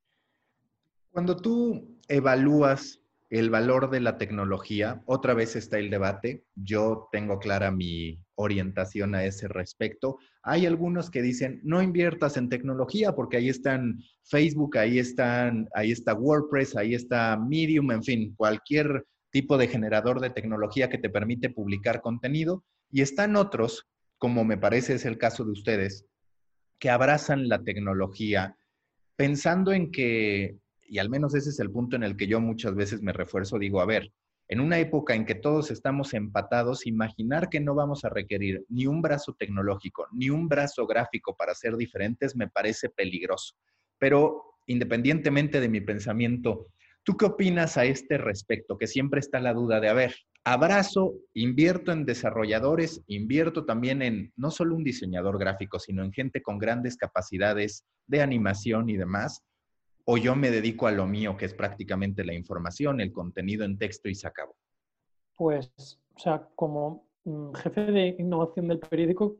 Cuando tú evalúas el valor de la tecnología, otra vez está el debate. Yo tengo clara mi orientación a ese respecto. Hay algunos que dicen, no inviertas en tecnología porque ahí están Facebook, ahí está WordPress, ahí está Medium, en fin, cualquier tipo de generador de tecnología que te permite publicar contenido. Y están otros, como me parece es el caso de ustedes, que abrazan la tecnología pensando en que, y al menos ese es el punto en el que yo muchas veces me refuerzo, digo, a ver, en una época en que todos estamos empatados, imaginar que no vamos a requerir ni un brazo tecnológico, ni un brazo gráfico para ser diferentes, me parece peligroso. Pero independientemente de mi pensamiento, ¿tú qué opinas a este respecto? Que siempre está la duda de, a ver, abrazo, invierto en desarrolladores, invierto también en no solo un diseñador gráfico, sino en gente con grandes capacidades de animación y demás, o yo me dedico a lo mío, que es prácticamente la información, el contenido en texto y se acabó. Pues, o sea, como jefe de innovación del periódico,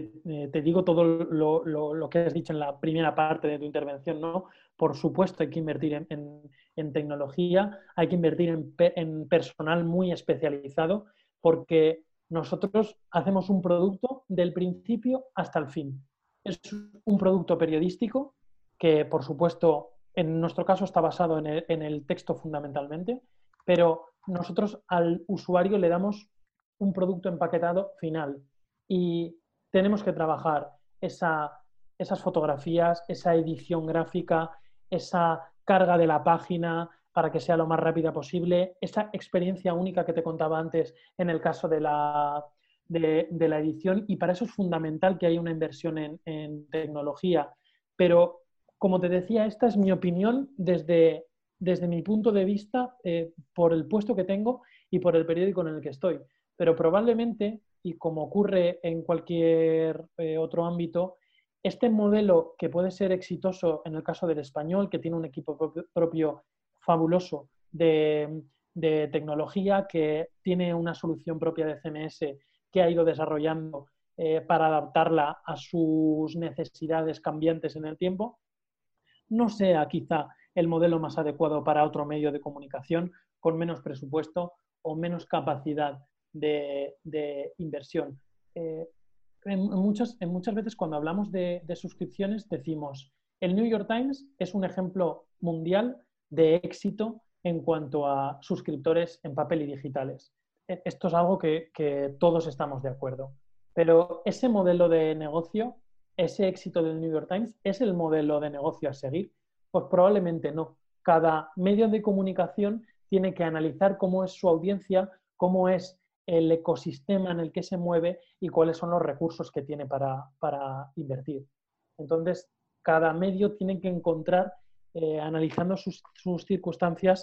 te digo todo lo que has dicho en la primera parte de tu intervención, ¿no? Por supuesto, hay que invertir en tecnología, hay que invertir en personal muy especializado, porque nosotros hacemos un producto del principio hasta el fin. Es un producto periodístico que, por supuesto, en nuestro caso está basado en el texto fundamentalmente, pero nosotros al usuario le damos un producto empaquetado final y tenemos que trabajar esas fotografías, esa edición gráfica, esa carga de la página para que sea lo más rápida posible, esa experiencia única que te contaba antes en el caso de la edición, y para eso es fundamental que haya una inversión en tecnología. Pero, como te decía, esta es mi opinión desde mi punto de vista, por el puesto que tengo y por el periódico en el que estoy. Pero probablemente, y como ocurre en cualquier otro ámbito, este modelo que puede ser exitoso en el caso del Español, que tiene un equipo propio fabuloso de tecnología, que tiene una solución propia de CMS que ha ido desarrollando para adaptarla a sus necesidades cambiantes en el tiempo, no sea quizá el modelo más adecuado para otro medio de comunicación con menos presupuesto o menos capacidad de inversión. Muchas veces cuando hablamos de suscripciones decimos, el New York Times es un ejemplo mundial de éxito en cuanto a suscriptores en papel y digitales. Esto es algo que todos estamos de acuerdo. Pero ese modelo de negocio, ese éxito del New York Times, ¿es el modelo de negocio a seguir? Pues probablemente no. Cada medio de comunicación tiene que analizar cómo es su audiencia, cómo es el ecosistema en el que se mueve y cuáles son los recursos que tiene para invertir. Entonces, cada medio tiene que encontrar, analizando sus circunstancias,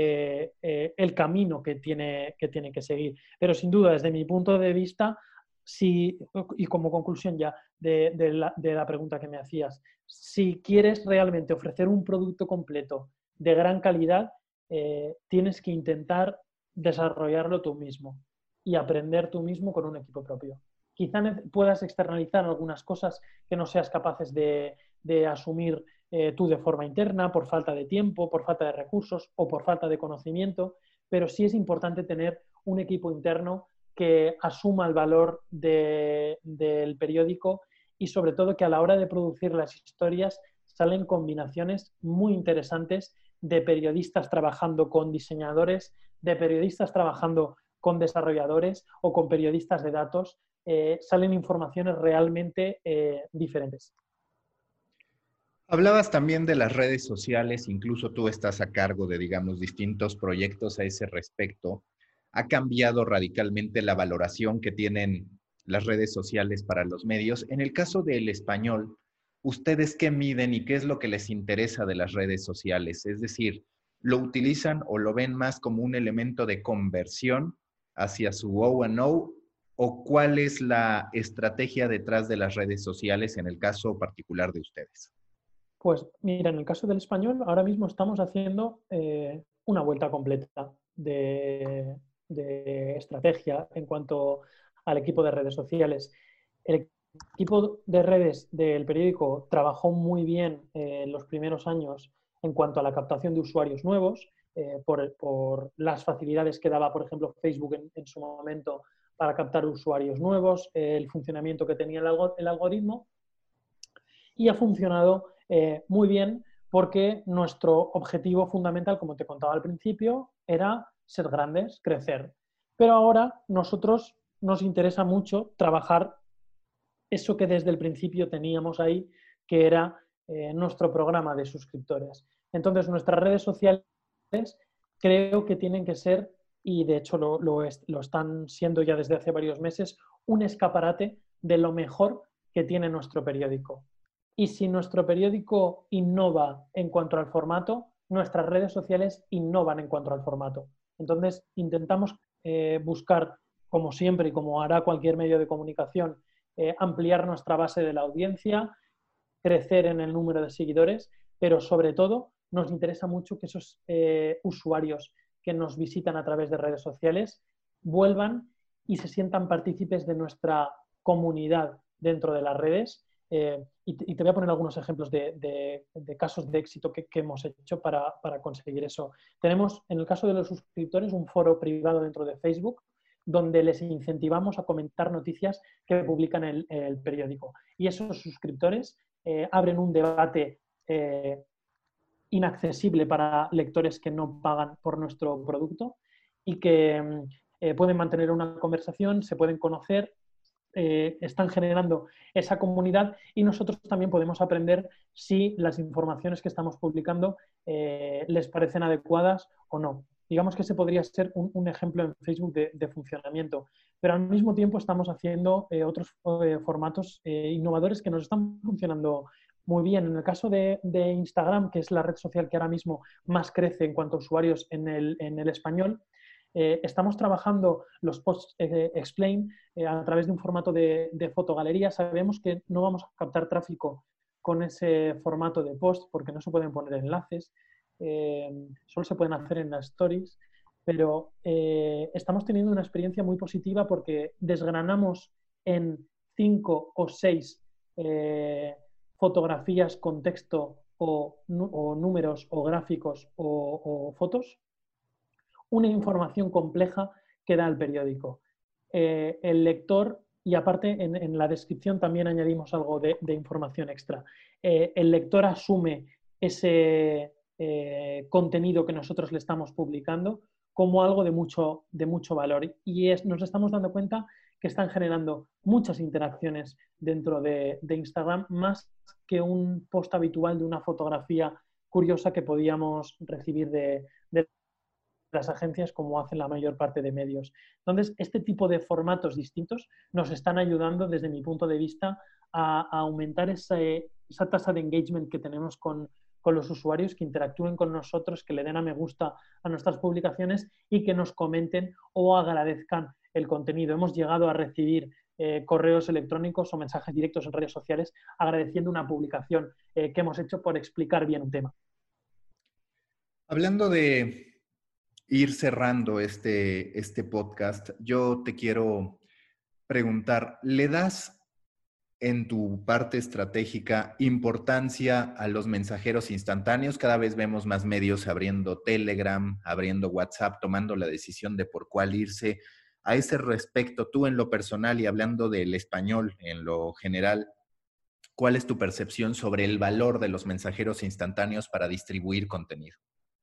el camino que tiene que seguir. Pero sin duda, desde mi punto de vista, sí, y como conclusión ya de la pregunta que me hacías, si quieres realmente ofrecer un producto completo de gran calidad, tienes que intentar desarrollarlo tú mismo y aprender tú mismo con un equipo propio. Quizá puedas externalizar algunas cosas que no seas capaces de asumir tú de forma interna, por falta de tiempo, por falta de recursos o por falta de conocimiento, pero sí es importante tener un equipo interno que asuma el valor del periódico y sobre todo que a la hora de producir las historias salen combinaciones muy interesantes de periodistas trabajando con diseñadores, de periodistas trabajando con desarrolladores o con periodistas de datos. Salen informaciones realmente diferentes. Hablabas también de las redes sociales, incluso tú estás a cargo de, digamos, distintos proyectos a ese respecto. ¿Ha cambiado radicalmente la valoración que tienen las redes sociales para los medios? En el caso del español, ¿ustedes qué miden y qué es lo que les interesa de las redes sociales? Es decir, ¿lo utilizan o lo ven más como un elemento de conversión hacia su O&O? ¿O cuál es la estrategia detrás de las redes sociales en el caso particular de ustedes? Pues mira, en el caso del español, ahora mismo estamos haciendo una vuelta completa de estrategia en cuanto al equipo de redes sociales. El equipo de redes del periódico trabajó muy bien en los primeros años en cuanto a la captación de usuarios nuevos, por las facilidades que daba, por ejemplo, Facebook en su momento para captar usuarios nuevos, el funcionamiento que tenía el algoritmo, y ha funcionado muy bien porque nuestro objetivo fundamental, como te contaba al principio, era ser grandes, crecer. Pero ahora nosotros nos interesa mucho trabajar eso que desde el principio teníamos ahí, que era nuestro programa de suscriptores. Entonces, nuestras redes sociales creo que tienen que ser, y de hecho lo están siendo ya desde hace varios meses, un escaparate de lo mejor que tiene nuestro periódico. Y si nuestro periódico innova en cuanto al formato, nuestras redes sociales innovan en cuanto al formato. Entonces, intentamos buscar, como siempre y como hará cualquier medio de comunicación, ampliar nuestra base de la audiencia, crecer en el número de seguidores, pero sobre todo nos interesa mucho que esos usuarios que nos visitan a través de redes sociales vuelvan y se sientan partícipes de nuestra comunidad dentro de las redes. Y te voy a poner algunos ejemplos de casos de éxito que hemos hecho para conseguir eso. Tenemos, en el caso de los suscriptores, un foro privado dentro de Facebook donde les incentivamos a comentar noticias que publican el periódico. Y esos suscriptores abren un debate inaccesible para lectores que no pagan por nuestro producto y que pueden mantener una conversación, se pueden conocer, están generando esa comunidad y nosotros también podemos aprender si las informaciones que estamos publicando les parecen adecuadas o no. Digamos que ese podría ser un ejemplo en Facebook de funcionamiento, pero al mismo tiempo estamos haciendo otros formatos innovadores que nos están funcionando muy bien. En el caso de Instagram, que es la red social que ahora mismo más crece en cuanto a usuarios en el español, estamos trabajando los posts explain a través de un formato de fotogalería. Sabemos que no vamos a captar tráfico con ese formato de post porque no se pueden poner enlaces, solo se pueden hacer en las stories, pero estamos teniendo una experiencia muy positiva porque desgranamos en 5 o 6 fotografías con texto o números o gráficos o fotos una información compleja que da el periódico. El lector, y aparte en la descripción también añadimos algo de información extra, el lector asume ese contenido que nosotros le estamos publicando como algo de mucho valor y nos estamos dando cuenta que están generando muchas interacciones dentro de Instagram, más que un post habitual de una fotografía curiosa que podíamos recibir de las agencias como hacen la mayor parte de medios. Entonces, este tipo de formatos distintos nos están ayudando, desde mi punto de vista, a aumentar esa tasa de engagement que tenemos con los usuarios, que interactúen con nosotros, que le den a me gusta a nuestras publicaciones y que nos comenten o agradezcan el contenido. Hemos llegado a recibir correos electrónicos o mensajes directos en redes sociales agradeciendo una publicación que hemos hecho por explicar bien un tema. Hablando de ir cerrando este podcast, yo te quiero preguntar, ¿le das en tu parte estratégica importancia a los mensajeros instantáneos? Cada vez vemos más medios abriendo Telegram, abriendo WhatsApp, tomando la decisión de por cuál irse. A ese respecto, tú en lo personal y hablando del español en lo general, ¿Cuál es tu percepción sobre el valor de los mensajeros instantáneos para distribuir contenido?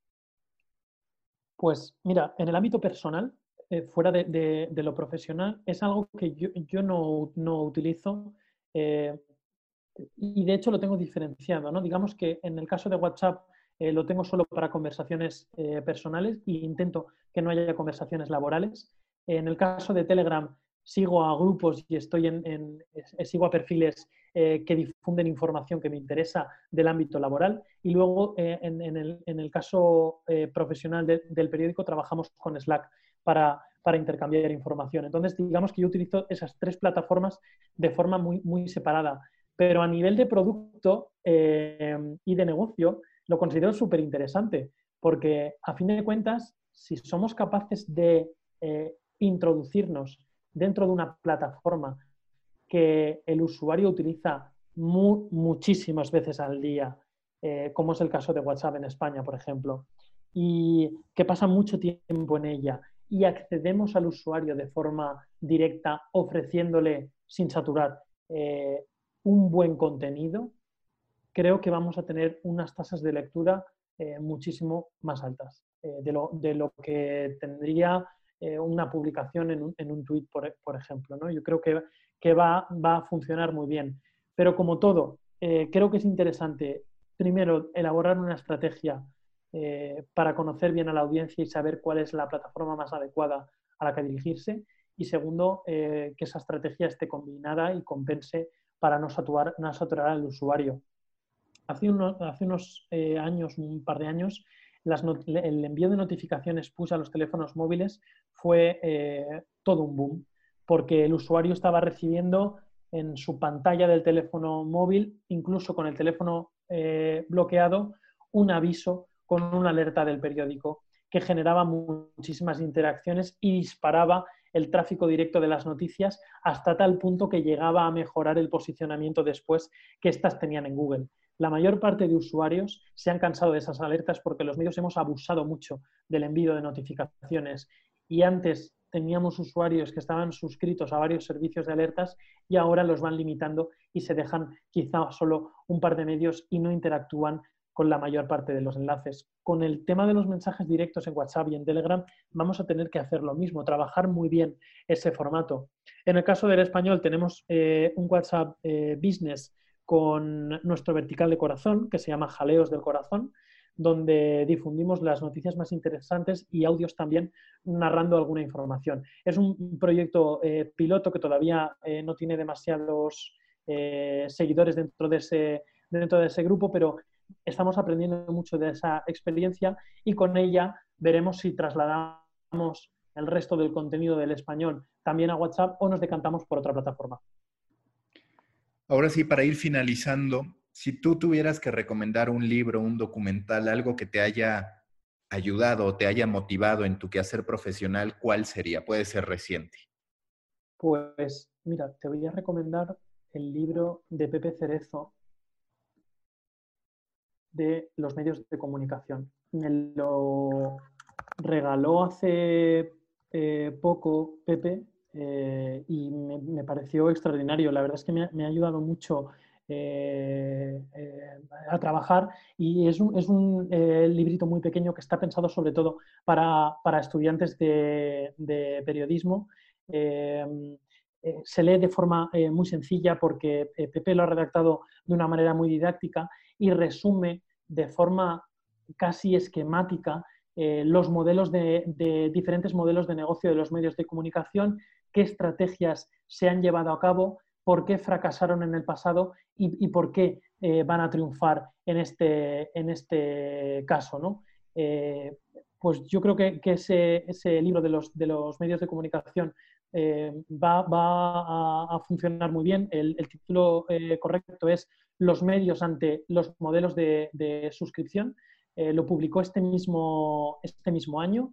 Pues mira, en el ámbito personal, fuera de lo profesional, es algo que yo no utilizo, eh, y de hecho lo tengo diferenciado, ¿no? Digamos que en el caso de WhatsApp lo tengo solo para conversaciones personales e intento que no haya conversaciones laborales. En el caso de Telegram sigo a grupos y sigo a perfiles que difunden información que me interesa del ámbito laboral. Y luego en el caso profesional del periódico trabajamos con Slack para intercambiar información. Entonces, digamos que yo utilizo esas tres plataformas de forma muy separada. Pero a nivel de producto y de negocio, lo considero súper interesante, porque a fin de cuentas, si somos capaces de introducirnos dentro de una plataforma que el usuario utiliza muchísimas veces al día, como es el caso de WhatsApp en España, por ejemplo, y que pasa mucho tiempo en ella, y accedemos al usuario de forma directa, ofreciéndole sin saturar un buen contenido, creo que vamos a tener unas tasas de lectura muchísimo más altas de lo que tendría una publicación en un tuit, por ejemplo, ¿no? Yo creo que va a funcionar muy bien. Pero como todo, creo que es interesante, primero, elaborar una estrategia para conocer bien a la audiencia y saber cuál es la plataforma más adecuada a la que dirigirse. Y segundo, que esa estrategia esté combinada y compense para no saturar al usuario. Hace unos años, un par de años, el envío de notificaciones push a los teléfonos móviles fue todo un boom, porque el usuario estaba recibiendo en su pantalla del teléfono móvil, incluso con el teléfono bloqueado, un aviso con una alerta del periódico que generaba muchísimas interacciones y disparaba el tráfico directo de las noticias hasta tal punto que llegaba a mejorar el posicionamiento después que éstas tenían en Google. La mayor parte de usuarios se han cansado de esas alertas porque los medios hemos abusado mucho del envío de notificaciones y antes teníamos usuarios que estaban suscritos a varios servicios de alertas y ahora los van limitando y se dejan quizá solo un par de medios y no interactúan con la mayor parte de los enlaces. Con el tema de los mensajes directos en WhatsApp y en Telegram vamos a tener que hacer lo mismo, trabajar muy bien ese formato. En el caso del español tenemos un WhatsApp Business con nuestro vertical de corazón, que se llama Jaleos del Corazón, donde difundimos las noticias más interesantes y audios también narrando alguna información. Es un proyecto piloto que todavía no tiene demasiados seguidores dentro de ese grupo, pero estamos aprendiendo mucho de esa experiencia y con ella veremos si trasladamos el resto del contenido del español también a WhatsApp o nos decantamos por otra plataforma. Ahora sí, para ir finalizando, si tú tuvieras que recomendar un libro, un documental, algo que te haya ayudado o te haya motivado en tu quehacer profesional, ¿cuál sería? Puede ser reciente. Pues mira, te voy a recomendar el libro de Pepe Cerezo de los medios de comunicación. Me lo regaló hace poco Pepe y me pareció extraordinario. La verdad es que me ha ayudado mucho a trabajar y es un librito muy pequeño que está pensado sobre todo para estudiantes de periodismo. Se lee de forma muy sencilla porque Pepe lo ha redactado de una manera muy didáctica y resume de forma casi esquemática los modelos de diferentes modelos de negocio de los medios de comunicación, qué estrategias se han llevado a cabo, por qué fracasaron en el pasado y por qué van a triunfar en este caso, ¿no? Pues yo creo que ese libro de los medios de comunicación va a funcionar muy bien. El título correcto es Los medios ante los modelos de suscripción. Lo publicó este mismo año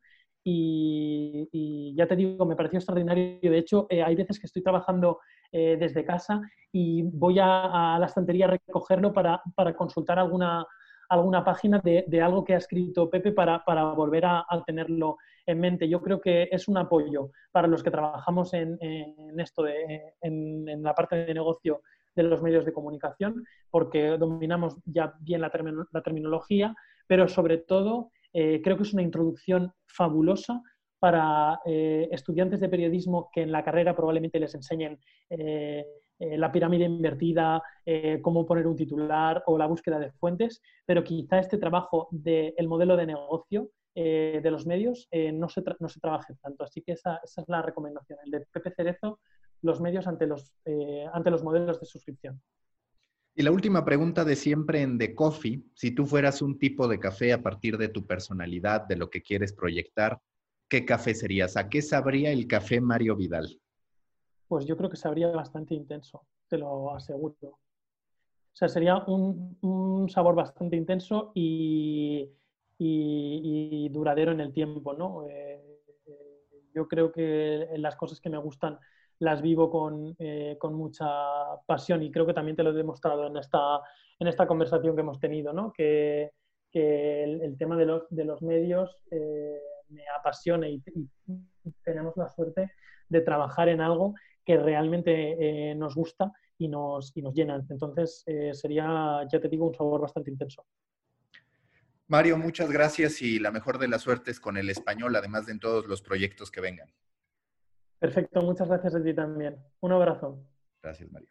y ya te digo, me pareció extraordinario. De hecho, hay veces que estoy trabajando desde casa y voy a la estantería a recogerlo para consultar alguna página de algo que ha escrito Pepe para volver a tenerlo en mente. Yo creo que es un apoyo para los que trabajamos en esto, en la parte de negocio los medios de comunicación, porque dominamos ya bien la terminología, pero sobre todo creo que es una introducción fabulosa para estudiantes de periodismo que en la carrera probablemente les enseñen la pirámide invertida, cómo poner un titular o la búsqueda de fuentes, pero quizá este trabajo del modelo de negocio de los medios no se trabaje tanto. Así que esa es la recomendación, el de Pepe Cerezo, los medios ante los modelos de suscripción. Y la última pregunta de siempre en The Coffee: si tú fueras un tipo de café a partir de tu personalidad, de lo que quieres proyectar, ¿qué café serías? ¿A qué sabría el café Mario Vidal? Pues yo creo que sabría bastante intenso, te lo aseguro. O sea, sería un sabor bastante intenso y duradero en el tiempo, ¿no? Yo creo que las cosas que me gustan las vivo con mucha pasión, y creo que también te lo he demostrado en esta conversación que hemos tenido, ¿no? Que el tema de los medios me apasiona y tenemos la suerte de trabajar en algo que realmente nos gusta y nos llena. Entonces sería, ya te digo, un sabor bastante intenso. Mario, muchas gracias y la mejor de las suertes con el español, además de en todos los proyectos que vengan. Perfecto, muchas gracias a ti también. Un abrazo. Gracias, Mario.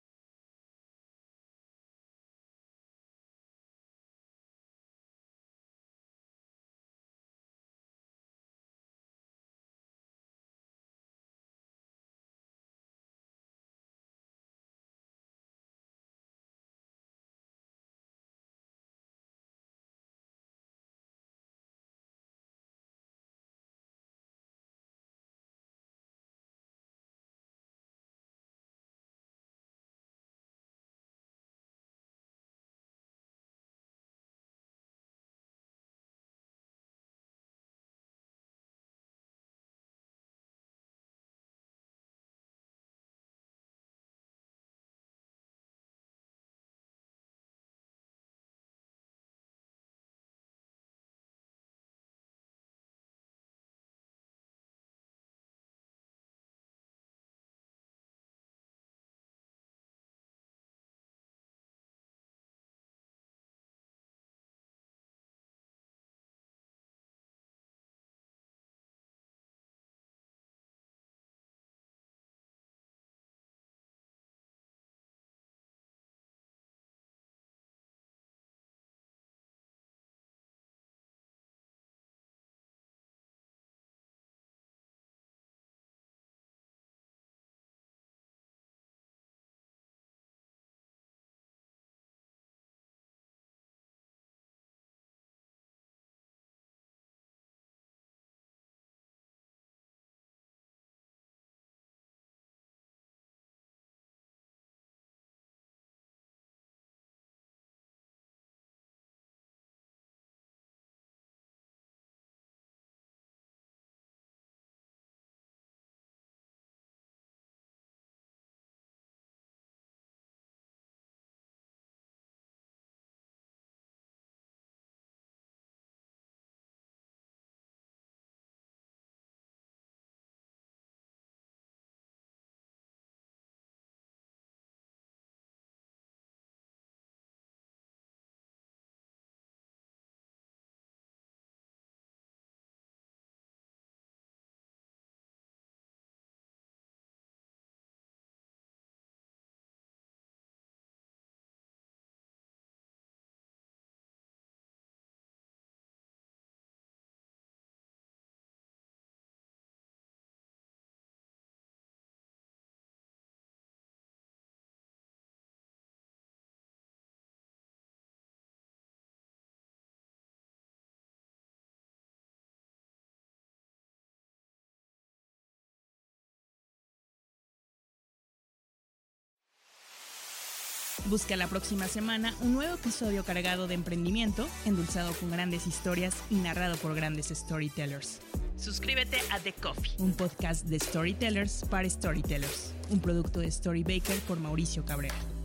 Busca la próxima semana un nuevo episodio cargado de emprendimiento, endulzado con grandes historias y narrado por grandes storytellers. Suscríbete a The Coffee, un podcast de storytellers para storytellers, un producto de Storybaker por Mauricio Cabrera.